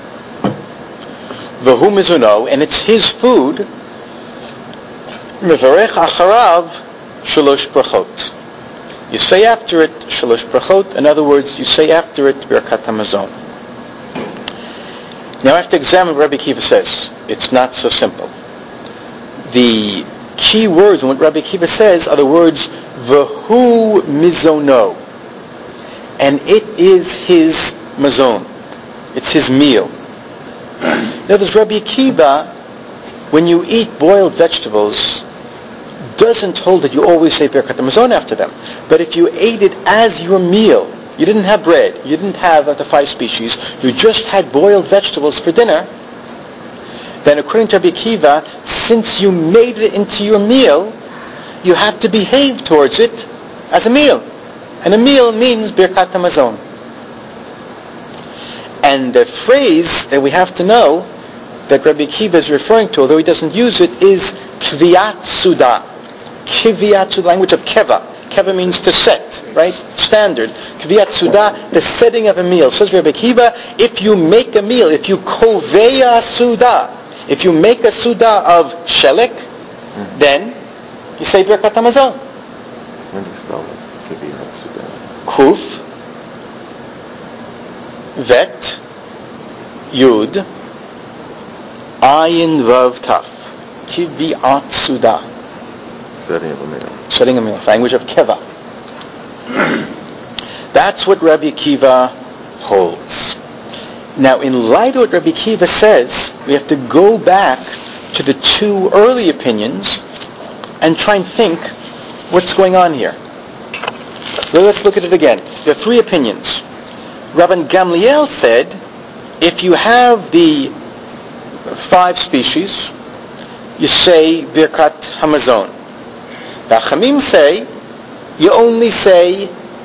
v'hu mizono, and it's his food, mevarech acharav shalosh brachot. You say after it, Shalosh Brachot. In other words, you say after it, Birkat Hamazon. Now I have to examine what Rabbi Akiva says. It's not so simple. The key words in what Rabbi Akiva says are the words, V'hu mizono. And it is his mazon. It's his meal. Now there's Rabbi Akiva, when you eat boiled vegetables, doesn't hold that you always say Birkat Hamazon after them. But if you ate it as your meal, you didn't have bread, you didn't have the 5 species, you just had boiled vegetables for dinner, then according to Rabbi Akiva, since you made it into your meal, you have to behave towards it as a meal. And a meal means Birkat Hamazon. And the phrase that we have to know that Rabbi Akiva is referring to, although he doesn't use it, is Kviyat Suda. Kviyat Suda, language of Keva. Keva means to set, right? Standard. Kviyat Suda, the setting of a meal. Says Rabbi Akiva, if you make a meal, if you koveya Suda, if you make a Suda of shelek, then you say Birkat Hamazon. How do you spell it? Kviyat Suda. Kuf, Vet, Yud, Ayin Vav Taf. Kviyat Suda. Setting of a meal. Setting a meal. Language of Keva. That's what Rabbi Akiva holds. Now, in light of what Rabbi Akiva says, we have to go back to the 2 early opinions and try and think what's going on here. So let's look at it again. There are 3 opinions. Rabban Gamliel said, if you have the 5 species, you say Birkat Hamazon. The Chachamim say, you only say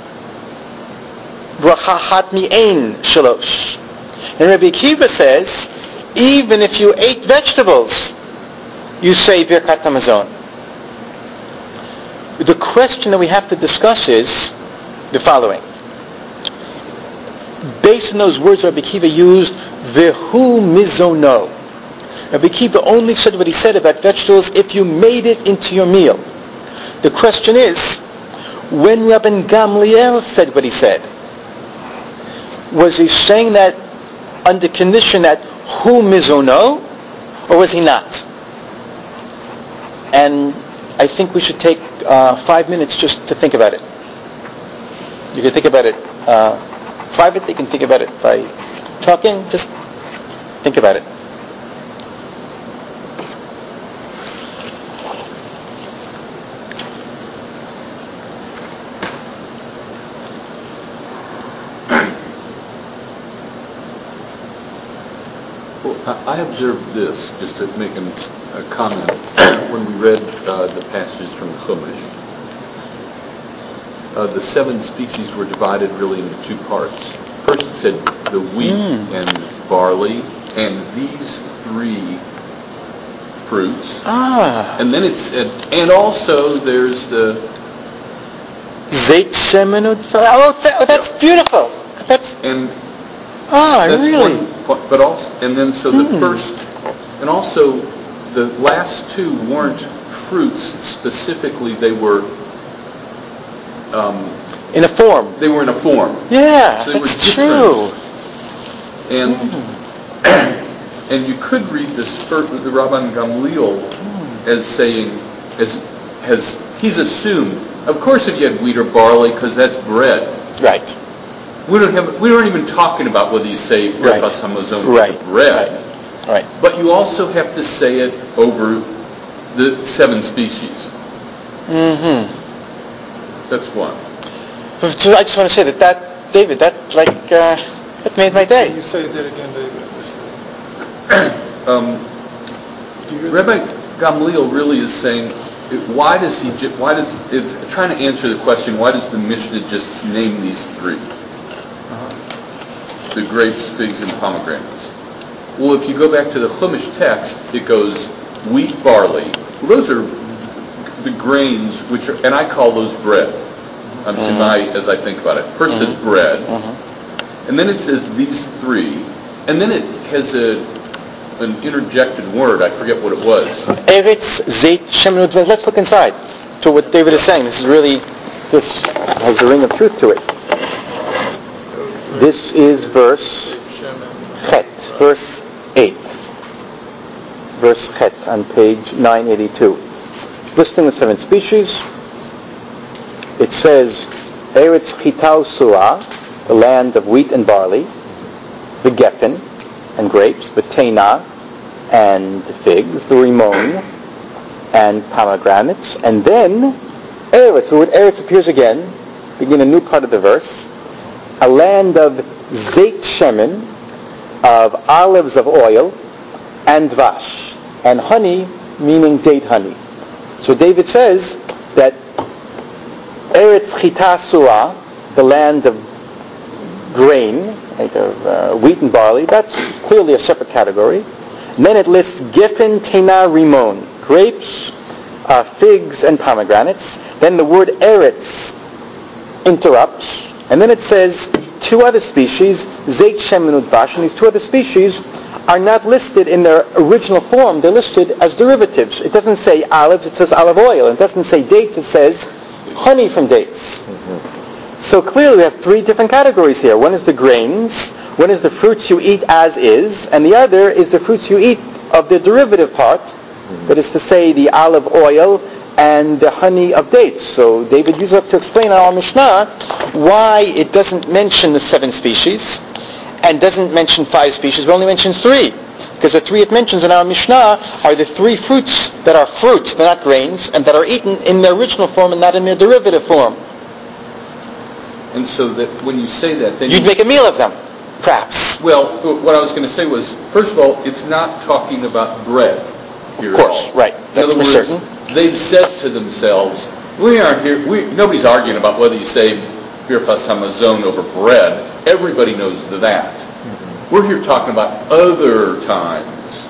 Bracha hat mi'en shalosh. And Rabbi Akiva says, even if you ate vegetables, you say Birkat Hamazon. The question that we have to discuss is the following. Based on those words Rabbi Akiva used, V'hu mizono. Rabbi Akiva only said what he said about vegetables if you made it into your meal. The question is, when Rabban Gamliel said what he said, was he saying that under condition that hu mizono, or was he not? And I think we should take 5 minutes just to think about it. You can think about it privately, you can think about it by talking, just think about it. I observed this, just to make a comment, when we read the passages from Chumash. The 7 species were divided really into 2 parts. First it said the wheat and barley, and these 3 fruits. And then it said, and also there's the... Zeit shemen udva. That's beautiful. That's... And that's really? But also, and then so the first, and also the last 2 weren't fruits specifically. They were In a form. They were in a form. Yeah, So that's true. And and you could read this first, the Rabban Gamliel as saying, he's assumed. Of course, if you had wheat or barley, because that's bread. Right. We aren't even talking about whether you say Birchas Hamazon Right. bread. Right. But you also have to say it over the 7 species. Mm-hmm. That's one. So I just want to say that David, that made my day. Can you say that again, David? Rabbi Gamliel really is saying, it's trying to answer the question, why does the Mishnah just name these 3? The grapes, figs, and pomegranates. Well, if you go back to the Chumash text, it goes wheat, barley. Well, those are the grains, and I call those bread. As I think about it. First it says bread, and then it says these 3, and then it has an interjected word. I forget what it was. Eretz, Zeit, Shemen, Udvash. Let's look inside to what David is saying. This has a ring of truth to it. This is verse Chet, verse 8. Verse Chet on page 982. Listing the 7 species. It says, Eretz Chitau Surah, the land of wheat and barley, the Geffen and grapes, the Teina and figs, the Rimon and pomegranates, and then Eretz. The word Eretz appears again, begin a new part of the verse, a land of Zeit Shemen, of olives of oil, and Dvash, and honey, meaning date honey. So David says that Eretz Chita Surah, the land of grain, like of wheat and barley, that's clearly a separate category. And then it lists Geffen, Teina, Rimon, grapes, figs, and pomegranates. Then the word Eretz interrupts, and then it says 2 other species, Zeit, Shemen, Udvash, and these 2 other species are not listed in their original form. They're listed as derivatives. It doesn't say olives, it says olive oil. It doesn't say dates, it says honey from dates. So clearly we have 3 different categories here. One is the grains, one is the fruits you eat as is, and the other is the fruits you eat of the derivative part, that is to say the olive oil and the honey of dates. So David uses it to explain in our Mishnah why it doesn't mention the 7 species and doesn't mention 5 species, but only mentions 3. Because the 3 it mentions in our Mishnah are the 3 fruits that are fruits, they're not grains, and that are eaten in their original form and not in their derivative form. And so that when you say that, then you'd make a meal of them, perhaps. Well, what I was going to say was, first of all, it's not talking about bread here. Of course, right. That's for certain. They've said to themselves, we aren't here. Nobody's arguing about whether you say Birchas Hamazon over bread. Everybody knows that. Mm-hmm. We're here talking about other times.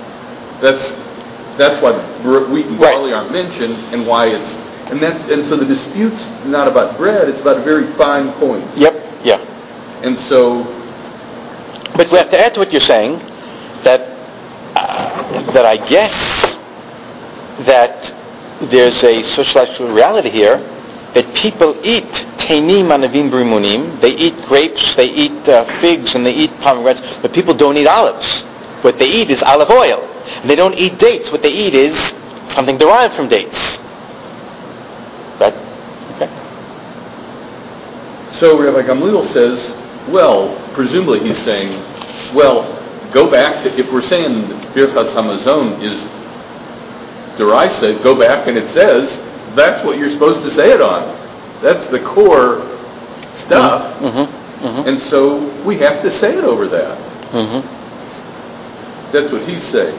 That's why wheat and barley aren't mentioned, and why it's. And so the dispute's not about bread, it's about a very fine point. Yep, yeah. And so... But we have to add to what you're saying, that I guess that there's a sociological reality here, that people eat teinim, anavim, brimunim, they eat grapes, they eat figs, and they eat pomegranates, but people don't eat olives. What they eat is olive oil. And they don't eat dates. What they eat is something derived from dates. Right? Okay. So Rabbi Gamliel says, well, presumably he's saying, well, go back to, if we're saying Birchas Hamazon is derisa, go back and it says, that's what you're supposed to say it on. That's the core stuff. Mm-hmm. Mm-hmm. And so we have to say it over that. Mm-hmm. That's what he's saying.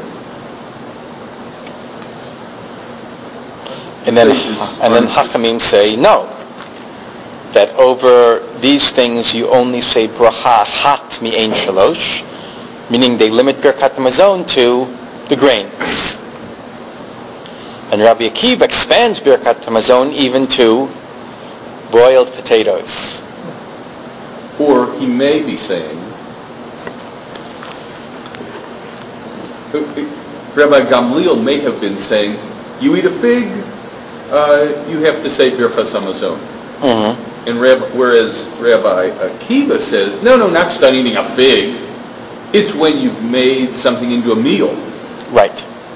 And then Hachamim say no. That over these things you only say bracha hat mi'ein shalosh, meaning they limit Birkat Hamazon to the grains. And Rabbi Akiva expands Birkat Hamazon even to boiled potatoes. Or he may be saying, Rabbi Gamliel may have been saying, you eat a fig, you have to say Birchas Hamazon. Mm-hmm. And whereas Rabbi Akiva says, no, not just on eating a fig. It's when you've made something into a meal. Right.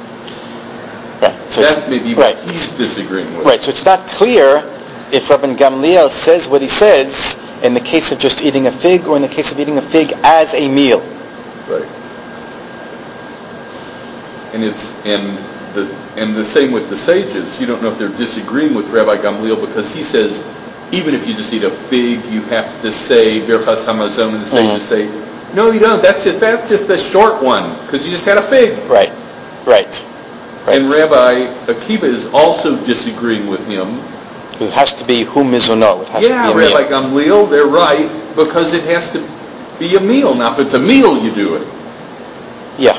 So that may be what he's disagreeing with. Right. So it's not clear if Rabban Gamliel says what he says in the case of just eating a fig or in the case of eating a fig as a meal. Right. And the same with the sages. You don't know if they're disagreeing with Rabbi Gamliel because he says even if you just eat a fig, you have to say Birchas Hamazon, and the sages say, no, you don't. That's just a short one because you just had a fig. Right. And Rabbi Akiva is also disagreeing with him. It has to be hu mizono. It has to be a Rabbi Gamliel, they're right because it has to be a meal. Now, if it's a meal, you do it. Yeah.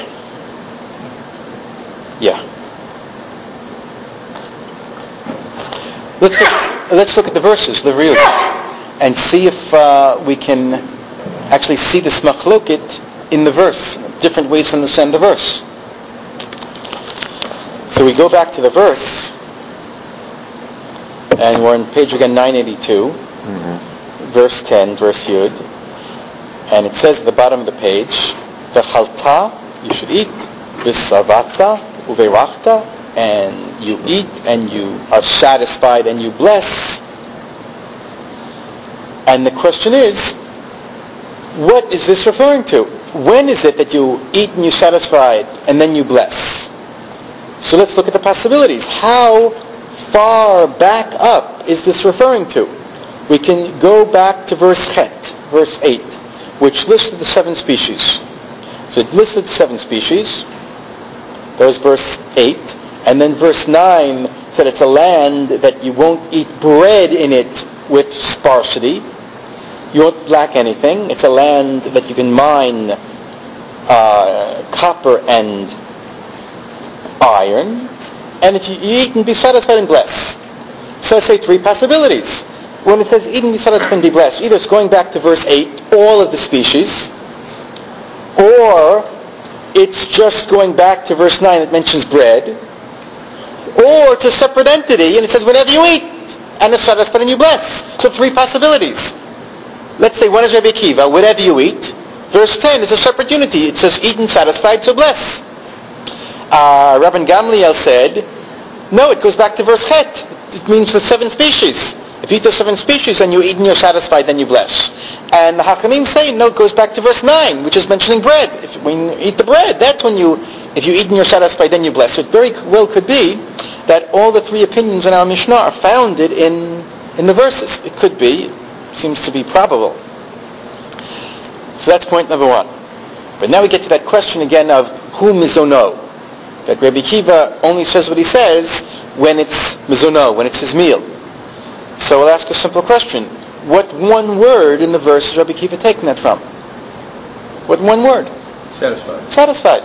Let's look at the verses, the Riyut, and see if we can actually see this machloket in the verse, different ways to understand the verse. So we go back to the verse, and we're on page again 982, verse 10, verse Yud, and it says at the bottom of the page, V'chalta, you should eat, V'savata, Uveirachta, and you eat, and you are satisfied, and you bless. And the question is, what is this referring to? When is it that you eat and you're satisfied, and then you bless? So let's look at the possibilities. How far back up is this referring to? We can go back to verse 8, which listed the 7 species. So it listed 7 species. That was verse 8. And then verse 9 said it's a land that you won't eat bread in it with sparsity. You won't lack anything. It's a land that you can mine copper and iron. And if you eat and be satisfied and bless. So I say 3 possibilities. When it says eat and be satisfied and be blessed, either it's going back to verse 8, all of the species, or it's just going back to verse 9 that mentions bread, or it's a separate entity and it says whenever you eat and are satisfied and you bless. So 3 possibilities. Let's say one is Rabbi Akiva, whatever you eat. Verse 10 is a separate unity. It says eat and satisfied, so bless. Rabban Gamliel said, no, it goes back to verse 8. It means the 7 species. If you eat the 7 species and you eat and you're satisfied, then you bless. And the Hachamim say, no, it goes back to verse 9, which is mentioning bread. When you eat the bread, that's when if you eat and you're satisfied, then you bless. So it very well could be that all the 3 opinions in our Mishnah are founded in the verses. It could be. It seems to be probable. So that's point number 1. But now we get to that question again of who mizono. That Rabbi Akiva only says what he says when it's mizono, when it's his meal. So we'll ask a simple question. What one word in the verse is Rabbi Akiva taking that from? What one word? Satisfied.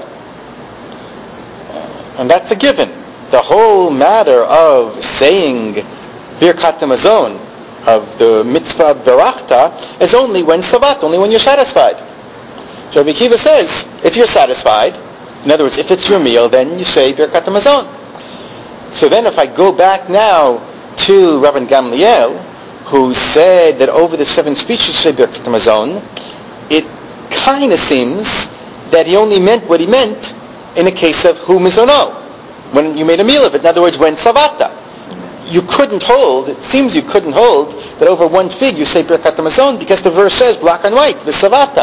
And that's a given. The whole matter of saying Birkat Hamazon, of the mitzvah Barachta, is only when savat, only when you're satisfied. So Rabbi Akiva says, if you're satisfied, in other words, if it's your meal, then you say Birkat Hamazon. So then if I go back now to Rabban Gamliel, who said that over the 7 species say Birkat Hamazon, it kind of seems that he only meant what he meant in a case of hu mizono, when you made a meal of it. In other words, when savata. It seems you couldn't hold that over 1 fig you say Birkat Hamazon because the verse says black and white, v'savata.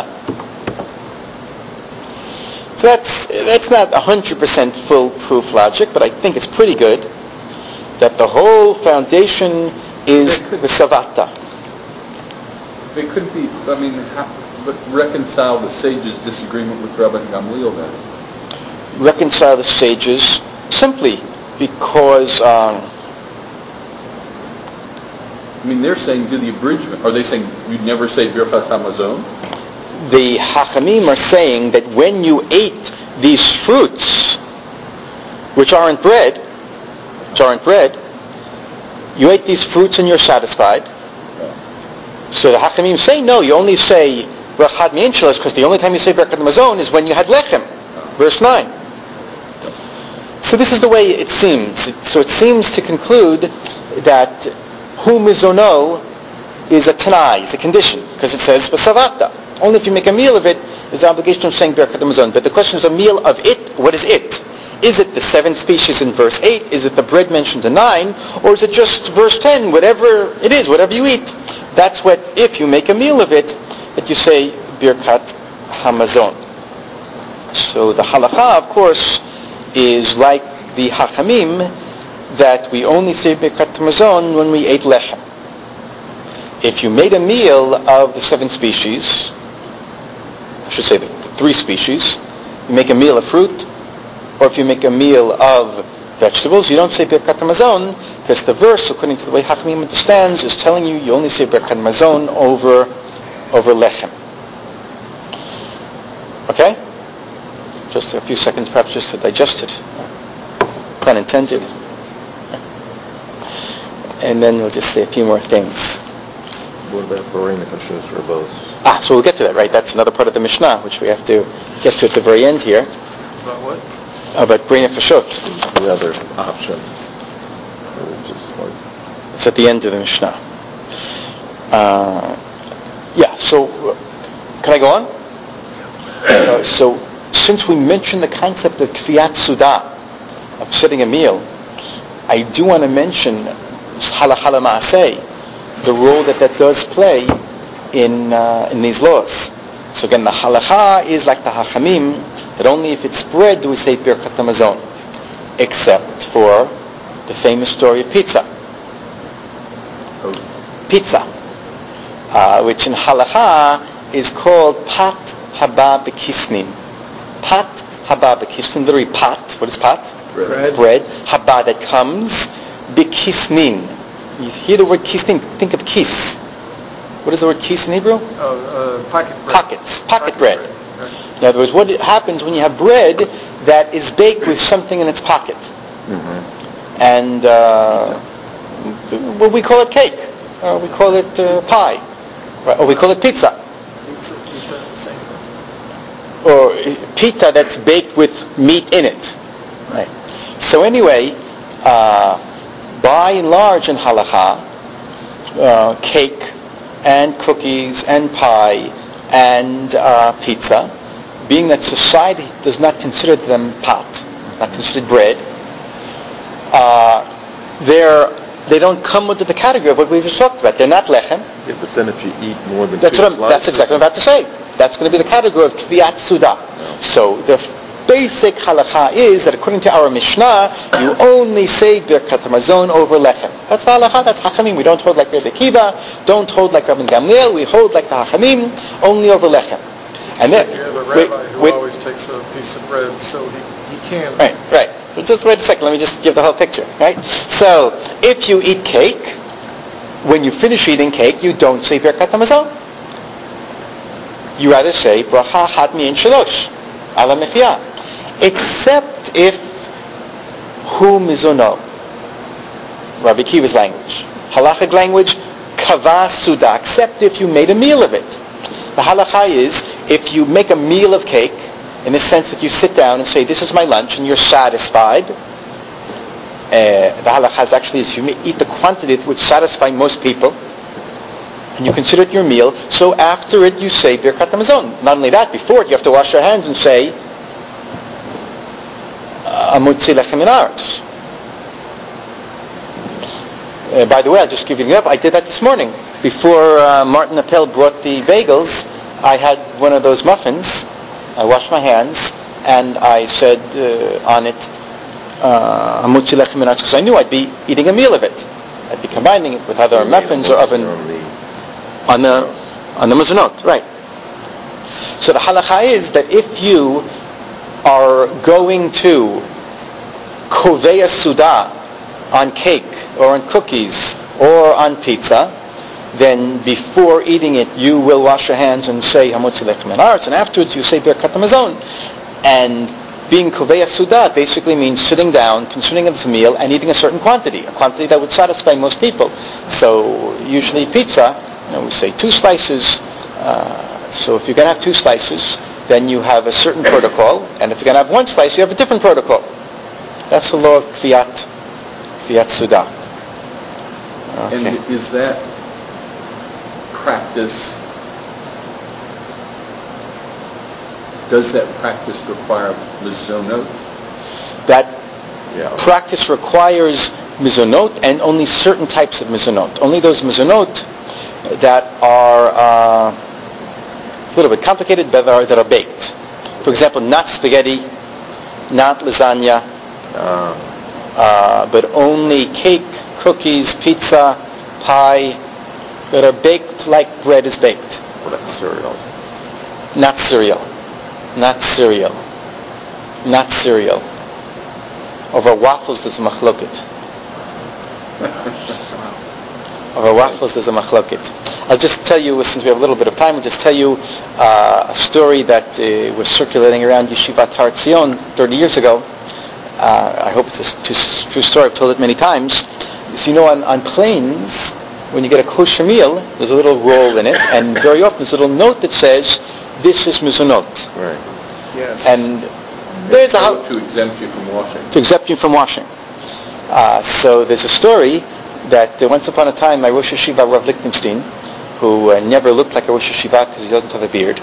So that's not 100% foolproof logic, but I think it's pretty good that the whole foundation is v'savata. It could be, but reconcile the sages' disagreement with Rabban Gamliel then. Reconcile the sages simply because they're saying do the abridgment. Are they saying you'd never say Birkat Hamazon? The Hachamim are saying that when you ate these fruits, which aren't bread, you ate these fruits and you're satisfied. So the Hachamim say, no, you only say Brachat Mi'inchelas because the only time you say Birkat Hamazon is when you had lechem. Verse 9. So this is the way it seems. So it seems to conclude that hu mizono is a tanai, is a condition, because it says v'savata. Only if you make a meal of it is the obligation of saying Birkat Hamazon. But the question is a meal of it. What is it? Is it the 7 species in verse 8? Is it the bread mentioned in 9? Or is it just verse 10? Whatever it is, whatever you eat. That's what, if you make a meal of it, that you say Birkat Hamazon. So the halacha, of course, is like the Hachamim, that we only say Birkat Hamazon when we ate lechem. If you made a meal of the 7 species, I should say the 3 species, you make a meal of fruit, or if you make a meal of vegetables, you don't say Birkat Hamazon, because the verse, according to the way Hachamim understands, is telling you you only say Birkat Hamazon over lechem. Okay? Just a few seconds, perhaps, just to digest it. Pun intended. And then we'll just say a few more things. What about Borei Nefashos Rabos? So we'll get to that, right? That's another part of the Mishnah, which we have to get to at the very end here. About what? About Borei Nefashot. The other option. It's at the end of the Mishnah. So can I go on? So since we mentioned the concept of Kfiyat Suda, of setting a meal, I do want to mention Halacha Ma'aseh, the role that does play in these laws. So again, the halacha is like the hachamim, that only if it's bread do we say Birkat Hamazon, except for the famous story of pizza. Pizza, which in halacha is called Pat Haba B'Kisnin. Pat Haba B'Kisnin, literally pat. What is pat? Bread. Haba, that comes. B'Kisnin. You hear the word kisnin, think of kis. What is the word kis in Hebrew? Pocket bread. Pocket bread. Right. In other words, what happens when you have bread that is baked with something in its pocket? Mm-hmm. And we call it cake. We call it pie. Right? Or we call it pizza. Pizza, same thing. Or pita that's baked with meat in it. Right. So anyway, by and large in halacha, cake and cookies and pie and pizza, being that society does not consider them pat, not considered bread, they don't come into the category of what we just talked about. They're not lechem. Yeah, but then if you eat more than that's exactly what I'm about to say. That's going to be the category of Kfiyat Suda. No. So the basic halacha is that according to our Mishnah, you only say Birkat Hamazon over lechem. That's the halacha, that's Hachamim. We don't hold like Rebbe Akiva, don't hold like Rabban Gamliel, we hold like the Hachamim, only over lechem. And then, you have a rabbi who always takes a piece of bread, so he can. Right. Well, just wait a second, let me just give the whole picture, right? So, if you eat cake, when you finish eating cake, you don't say Birkat Hamazon. You rather say Bracha Had Mi'in Shalosh, Ala Mechiyah. Except if Hu Mizuno, Rabbi Akiva's language, halachic language, Kava Suda, except if you made a meal of it. The halacha is, if you make a meal of cake, in the sense that you sit down and say, this is my lunch, and you're satisfied, the halacha is actually, if you eat the quantity which satisfies most people, and you consider it your meal, so after it you say Birkat Hamazon. Not only that, before it you have to wash your hands and say Amutzi Lechem Min Haaretz. By the way, I'll just give you an example. I did that this morning. Before Martin Appel brought the bagels, I had one of those muffins. I washed my hands and I said on it Amutzi Lechem Min Haaretz, because I knew I'd be eating a meal of it. I'd be combining it with either muffins or oven. On the mezunot, right. So the halacha is that if you are going to koveya suda on cake or on cookies or on pizza, then before eating it you will wash your hands and say Hamotzi Lechem Min Haaretz, and afterwards you say Birkat Hamazon. And being koveya suda basically means sitting down, consuming this meal, and eating a certain quantity, a quantity that would satisfy most people. So usually pizza, we say 2 slices. So if you're going to have 2 slices, then you have a certain protocol, and if you're going to have 1 slice, you have a different protocol. That's the law of Kfiyat Suda. Okay. And is that practice require mizonot? That practice requires mizonot, and only certain types of mizonot. Only those mizonot that are it's a little bit complicated, but that are baked. For example, not spaghetti, not lasagna, but only cake, cookies, pizza, pie that are baked like bread is baked. What about cereals? Not cereal. Not cereal. Not cereal. Over waffles there's a machloket. Over waffles there's a machloket. I'll just tell you, since we have a little bit of time, I'll just tell you a story that was circulating around Yeshivat Har Tzion 30 years ago. I hope it's a true story. I've told it many times. So on planes, when you get a kosher meal, there's a little roll in it, and very often there's a little note that says, "This is mizonot." Right. Yes. And there's to exempt you from washing. To exempt you from washing. So there's a story that once upon a time, my Rosh Yeshiva, Rav Lichtenstein, who never looked like a Rosh Yeshiva because he doesn't have a beard,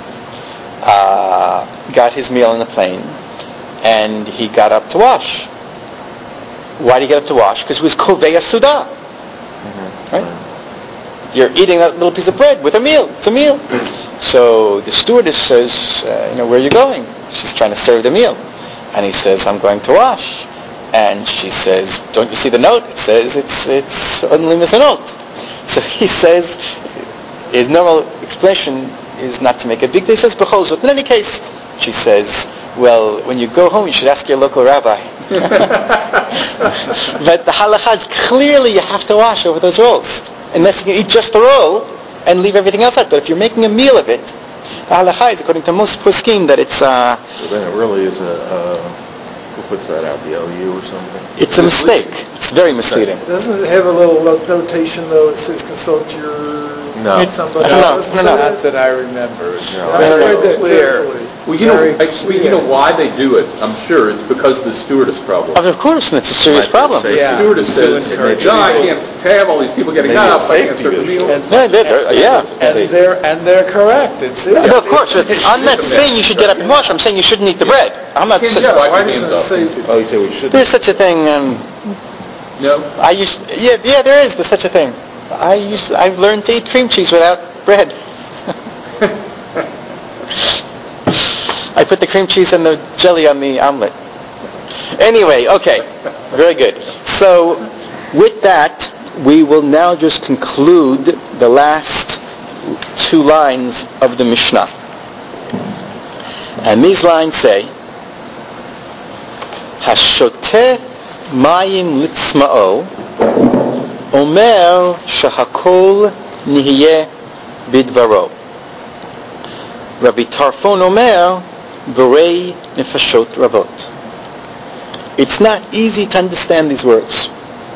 got his meal on the plane, and he got up to wash. Why did he get up to wash? Because it was Kovei Suda. Mm-hmm. Right? You're eating that little piece of bread with a meal. It's a meal. So the stewardess says, where are you going? She's trying to serve the meal. And he says, I'm going to wash. And she says, don't you see the note? It says it's only mizonot. So he says, his normal expression is not to make a big deal. He says, b'chol zot. In any case, she says, well, when you go home, you should ask your local rabbi. But the halacha is clearly you have to wash over those rolls. Unless you can eat just the roll and leave everything else out. But if you're making a meal of it, the halacha is, according to most poskim, that it's... So then it really is who puts that out, the OU or something? It's a mistake. It's very misleading. Doesn't it have a little notation, though? It says consult your... somebody else. No. Not that I remember. Very clear. Well, you know why they do it. I'm sure it's because of the stewardess problem. Of course, and it's a serious problem. The stewardess says, I can't have all these people getting up. I can't serve the meal. And they're correct. No, of course. I'm not saying you should get up and wash. I'm saying you shouldn't eat the bread. I'm not saying... Why doesn't it say... Oh, you say we shouldn't? There's such a thing. No? There is. There's such a thing. I've learned to eat cream cheese without bread. I put the cream cheese and the jelly on the omelet. Anyway, okay. Very good. So, with that, we will now just conclude the last two lines of the Mishnah. And these lines say, Hashoteh mayim litzma'o Omer shahakol nihye bidvaro. Rabbi Tarfon Omer Berei nefashot ravot. It's not easy to understand these words.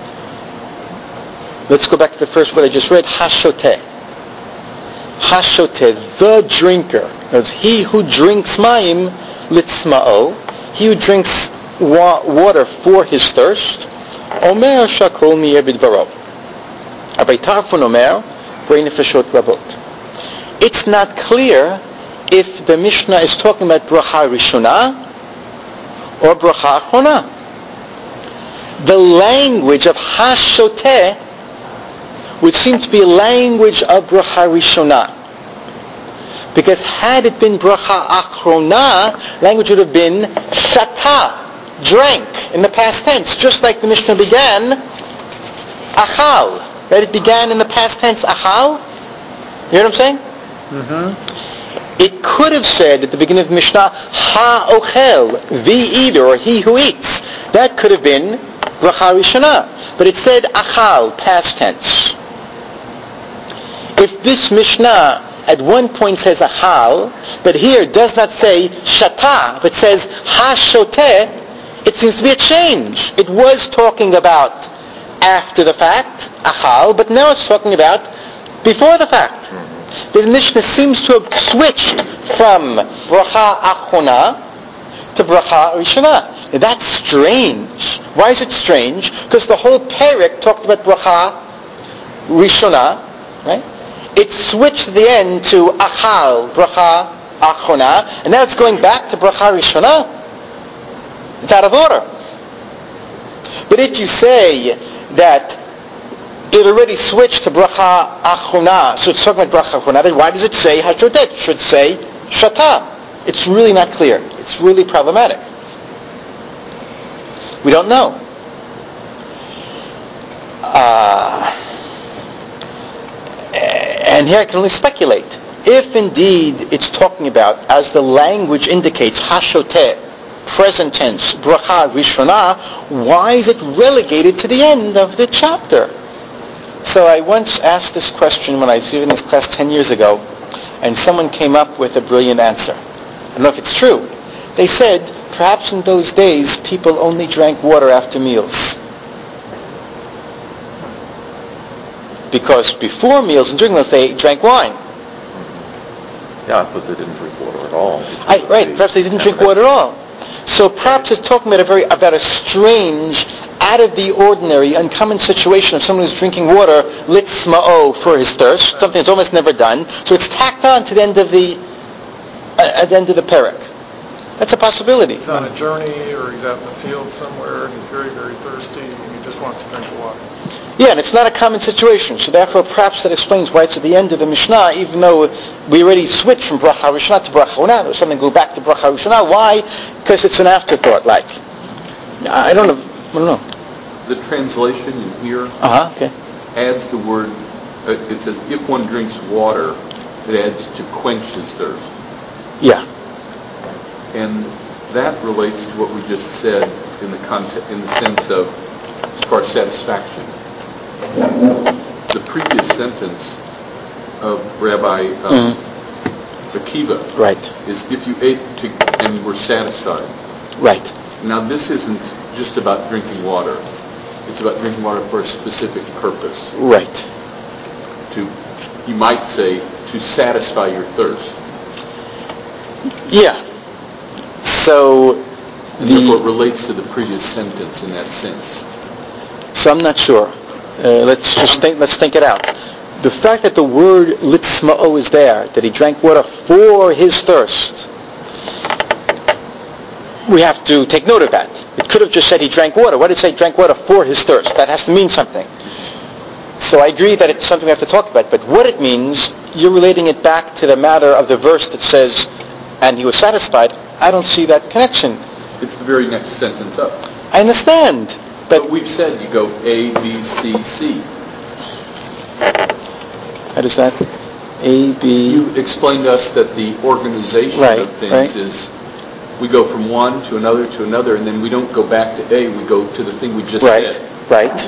Let's go back to the first word I just read. Hashoteh. Hashoteh, the drinker. That's he who drinks mayim litzma'o. He who drinks water for his thirst. Omer shakol nihye bidvaro. Rabbi Tarfon Omer, Berei nefashot ravot. It's not clear if the Mishnah is talking about bracha rishona or bracha achona. The language of hashoteh would seem to be a language of bracha rishona. Because had it been bracha achrona, language would have been shata, drank, in the past tense, just like the Mishnah began, achal. Right? It began in the past tense, achal. You know what I'm saying? Mm-hmm. It could have said at the beginning of the Mishnah, ha-ochel, the eater, or he who eats. That could have been bracha rishona. But it said achal, past tense. If this Mishnah at one point says achal, but here does not say shata, but says ha-shoteh, it seems to be a change. It was talking about after the fact, achal, but now it's talking about before the fact. The Mishnah seems to have switched from bracha achona to bracha rishona. That's strange. Why is it strange? Because the whole parak talked about bracha rishona, right? It switched at the end to achal, bracha achona, and now it's going back to bracha rishona. It's out of order. But if you say that it already switched to bracha achona, so it's talking about bracha achona, then why does it say hashotet? It should say shata. It's really not clear. It's really problematic. We don't know. And here I can only speculate. If indeed it's talking about, as the language indicates, hashoteh, present tense, bracha rishona, why is it relegated to the end of the chapter? So I once asked this question when I was giving this class 10 years ago, and someone came up with a brilliant answer. I don't know if it's true. They said, perhaps in those days, people only drank water after meals. Because before meals and during meals, they drank wine. Yeah, but they didn't drink water at all. Right, perhaps they didn't drink water at all. So perhaps it's talking about a strange, out of the ordinary, uncommon situation of someone who's drinking water, litzma'o, for his thirst, something that's almost never done. So it's tacked on to the end of the parak. That's a possibility. He's on a journey, or he's out in the field somewhere, and he's very, very thirsty, and he just wants to drink water. Yeah, and it's not a common situation. So therefore, perhaps that explains why it's at the end of the Mishnah, even though we already switched from Bracha Rishonah to Bracha Achronah, or something go back to Bracha Rishonah. Why? Because it's an afterthought, like. I don't know. The translation in here okay. adds the word, it says, if one drinks water, it adds to quench his thirst. Yeah. And that relates to what we just said in the sense of, as far as satisfaction. The previous sentence of Rabbi Akiva is if you ate and you were satisfied. Right. Now this isn't just about drinking water. It's about drinking water for a specific purpose. Right. You might say, to satisfy your thirst. Yeah. So therefore it relates to the previous sentence in that sense. So I'm not sure. Let's think it out. The fact that the word litzma'o is there, that he drank water for his thirst, we have to take note of that. It could have just said he drank water. Why did it say he drank water for his thirst? That has to mean something. So I agree that it's something we have to talk about. But what it means, you're relating it back to the matter of the verse that says, and he was satisfied. I don't see that connection. It's the very next sentence up. I understand. But we've said you go A, B, C, C. How does that? A, B... You explained to us that the organization of things is we go from one to another, and then we don't go back to A, we go to the thing we just said. Right.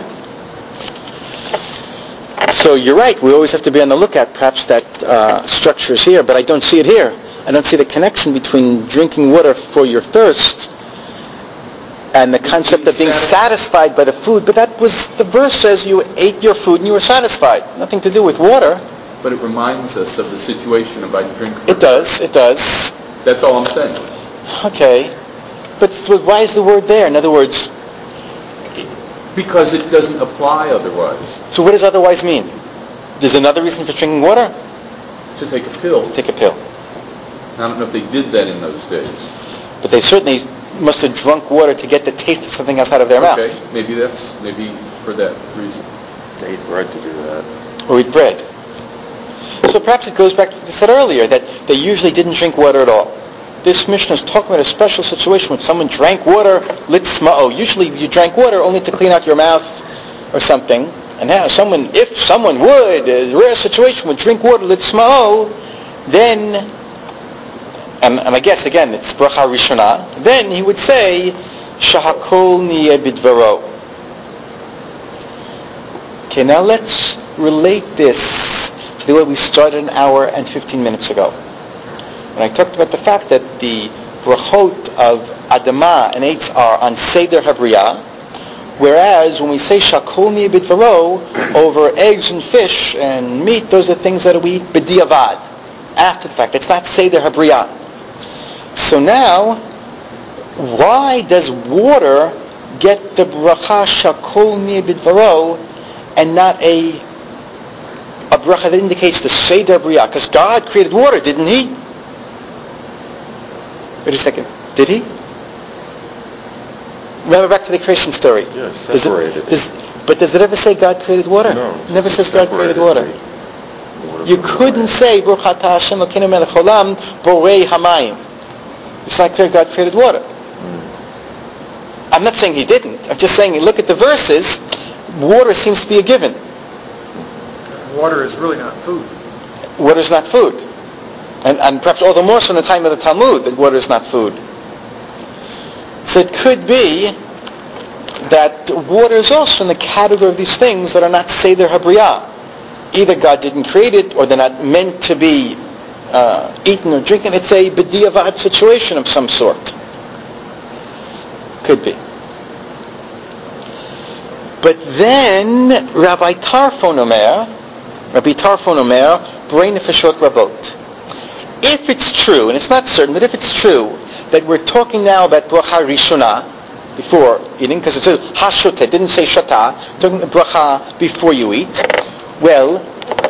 So you're right. We always have to be on the lookout. Perhaps that structure is here, but I don't see it here. I don't see the connection between drinking water for your thirst and the concept of being satisfied by the food. But that was, the verse says you ate your food and you were satisfied. Nothing to do with water. But it reminds us of the situation about drinking. It does. That's all I'm saying. Okay. But why is the word there? In other words... Because it doesn't apply otherwise. So what does otherwise mean? There's another reason for drinking water? To take a pill. To take a pill. I don't know if they did that in those days. But they certainly must have drunk water to get the taste of something else out of their mouth. Okay, maybe for that reason. They eat bread to do that. Or eat bread. So perhaps it goes back to what you said earlier, that they usually didn't drink water at all. This Mishnah is talking about a special situation when someone drank water, litzma'o. Usually you drank water only to clean out your mouth or something. And now if someone would, a rare situation, would drink water, litzma'o, then... And I guess, again, it's bracha rishonah. Then he would say, shahakol niyeh bidvaro. Okay, now let's relate this to the way we started an hour and 15 minutes ago. When I talked about the fact that the brachot of Adama and Eitz are on Seder HaBriyah, whereas when we say shahakol niyeh bidvaro, over eggs and fish and meat, those are things that we eat b'diavad, after the fact. It's not Seder HaBriyah. So now, why does water get the bracha shakol niyeh bidvaro and not a bracha that indicates the Seder B'riyah, because God created water, didn't He? Wait a second. Did He? Remember back to the creation story. Yeah, separated. But does it ever say God created water? No. It never says God created water. You couldn't say Baruch Atah Hashem Elokeinu Melech Olam Borei Hamayim. It's not clear God created water. I'm not saying He didn't. I'm just saying, look at the verses. Water seems to be a given. Water is really not food. Water is not food. And perhaps all the more so in the time of the Talmud that water is not food. So it could be that water is also in the category of these things that are not Seder HaBriyah. Either God didn't create it, or they're not meant to be eaten or drinking. It's a b'diavad situation of some sort. Could be. But then Rabbi Tarfon Omer, Borei Nefashot Rabot. If it's true, and it's not certain, but if it's true that we're talking now about bracha rishona before eating, because it says hashoteh, it didn't say shata, talking about bracha before you eat. Well,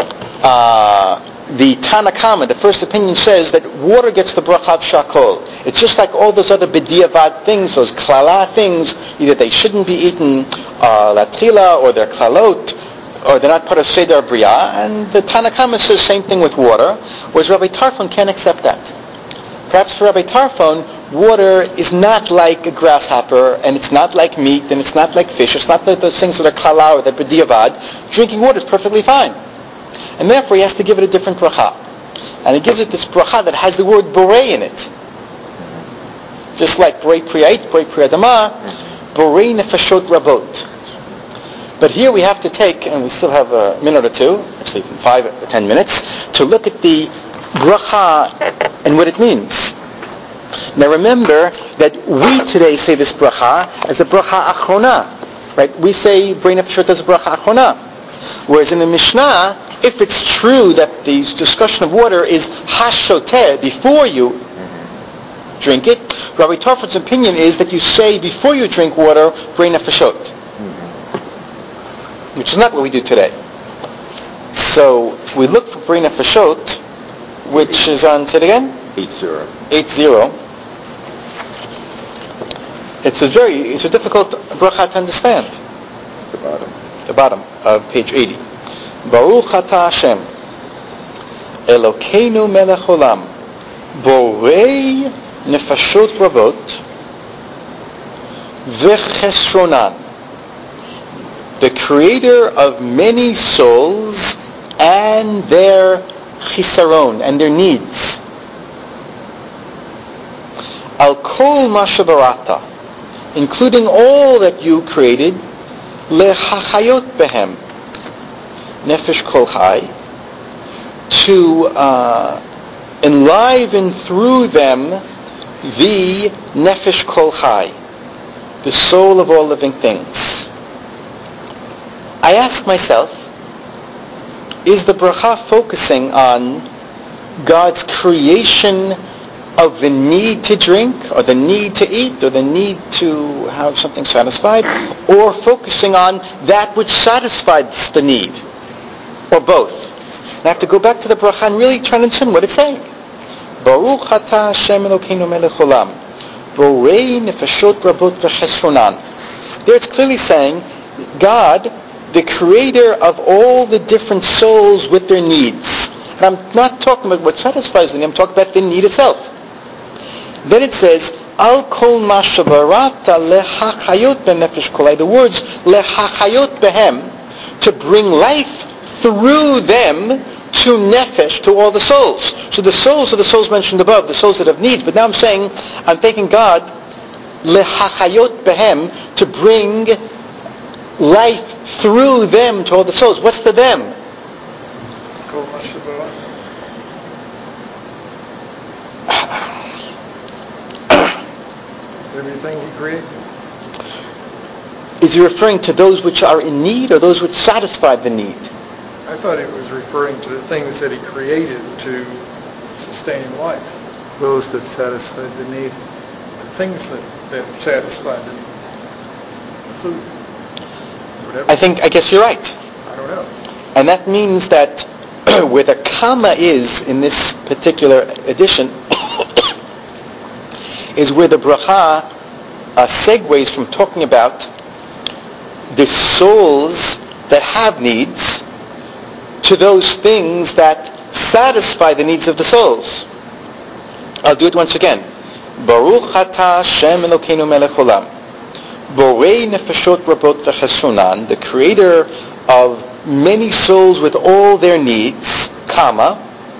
the Tanakama, the first opinion, says that water gets the bracha of shakol. It's just like all those other b'diavad things, those klala things, either they shouldn't be eaten latchila, or they're klalot, or they're not part of Seder B'riyah, and the Tanakama says same thing with water, whereas Rabbi Tarfon can't accept that. Perhaps for Rabbi Tarfon, water is not like a grasshopper, and it's not like meat, and it's not like fish, it's not like those things that are kala or that b'diavad. Drinking water is perfectly fine. And therefore he has to give it a different bracha. And he gives it this bracha that has the word borei in it. Just like borei priyait, borei priyadama, borei nefashot rabot. But here we have to take, and we still have a minute or two, actually 5 or 10 minutes, to look at the bracha and what it means. Now remember that we today say this bracha as a bracha achrona, right? We say borei nefashot as a bracha achrona. Whereas in the Mishnah, if it's true that the discussion of water is hashoteh, before you drink it, Rabbi Tarfon's opinion is that you say before you drink water, borei nefashot. Which is not what we do today. So we look for borei nefashot, which is on, say it again? 8-0. 8-0. It's a difficult bracha to understand. The bottom of page 80. Baruch atah Hashem Elokeinu melech olam borei nefashot rabot v'chesronan, the creator of many souls and their chisaron, and their needs. Al kol ma shebarata, including all that you created, lehachayot behem, nefesh kol chai, to enliven through them the nefesh kol chai, the soul of all living things. I ask myself, is the bracha focusing on God's creation of the need to drink, or the need to eat, or the need to have something satisfied, or focusing on that which satisfies the need, or both? And I have to go back to the bracha and really try to understand what it's saying. Baruch atah Hashem Elokeinu melech olam borei nefashot rabot v'chesronan. There it's clearly saying God, the creator of all the different souls with their needs. And I'm not talking about what satisfies them, I'm talking about the need itself. Then it says, Al kol ma shebarata lehachayot benefesh kolai. The words lehachayot behem, to bring life through them to nefesh, to all the souls. So the souls are the souls mentioned above, the souls that have needs. But now I'm saying, I'm thanking God, lehachayot behem, to bring life through them to all the souls. What's the them? Kol ma shebarata. Everything he created. Is he referring to those which are in need, or those which satisfy the need? I thought it was referring to the things that he created to sustain life. Those that satisfy the need. The things that satisfy the need. Food. Whatever. I guess you're right. I don't know. And that means that where the comma is in this particular edition is where the bracha segues from talking about the souls that have needs to those things that satisfy the needs of the souls. I'll do it once again. Baruch atah Hashem Elokeinu melech olam, borei nefashot rabot v'chesronan, the creator of many souls with all their needs, comma,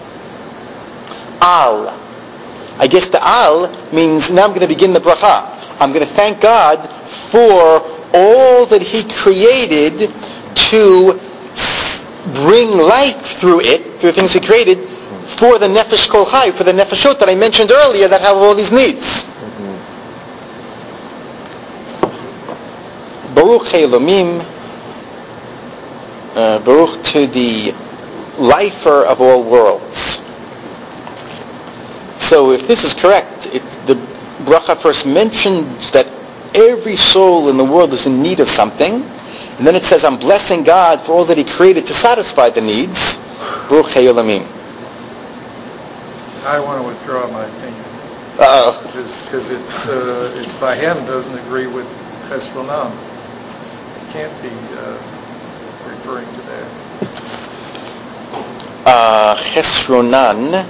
al. I guess the al means now I'm going to begin the bracha. I'm going to thank God for all that He created to bring life through it, through the things He created, for the nefesh kol chai, for the nefeshot that I mentioned earlier that have all these needs. Baruch Elomim, Baruch to the lifer of all worlds. So if this is correct, the bracha first mentions that every soul in the world is in need of something, and then it says, I'm blessing God for all that He created to satisfy the needs. Baruch Elomim. I want to withdraw my opinion. Uh-oh. Because it's by him doesn't agree with Chesronam. It can't be referring to that. Chesronan.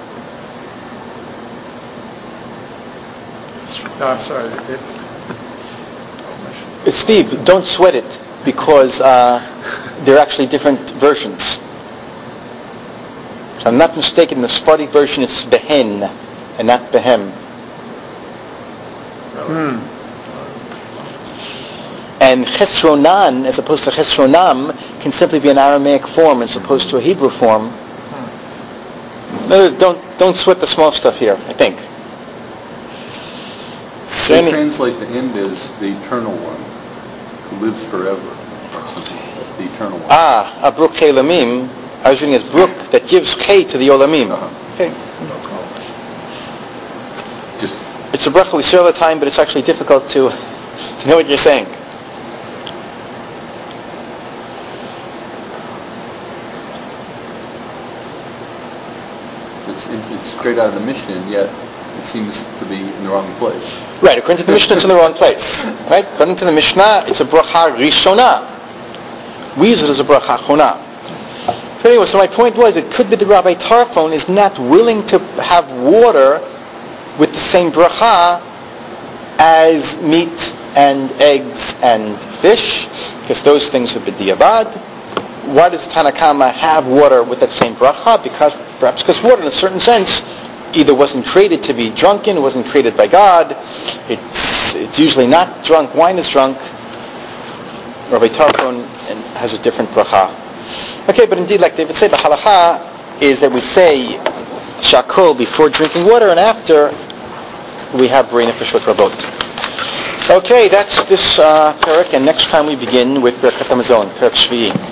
No, I'm sorry. Steve, don't sweat it, because they're actually different versions. If I'm not mistaken, the Sephardic version is behen and not behem. And chesronan, as opposed to chesronam, can simply be an Aramaic form as opposed to a Hebrew form. No, don't sweat the small stuff here, I think. They translate the end as the eternal one, who lives forever. The eternal one. Baruch Elamim. I was reading as Brook that gives Chay to the Olamim. Okay. It's a bracha we say all the time, but it's actually difficult to know what you're saying. It's straight out of the Mishnah, and yet it seems to be in the wrong place. Right, according to the Mishnah, it's in the wrong place. Right? According to the Mishnah, it's a bracha rishona. We use it as a bracha chona. So anyway, so my point was, it could be that Rabbi Tarfon is not willing to have water with the same bracha as meat and eggs and fish, because those things are b'diavad. Why does Tanna Kama have water with that same bracha? Perhaps because water, in a certain sense, either wasn't created to be drunken, it wasn't created by God. It's usually not drunk. Wine is drunk. Rabbi Tarfon has a different bracha. Okay, but indeed, like David said, the halacha is that we say shakol before drinking water, and after we have borei nefashot rabot. Okay, that's this parak, and next time we begin with Birkat Hamazon, Parak Shvi'i.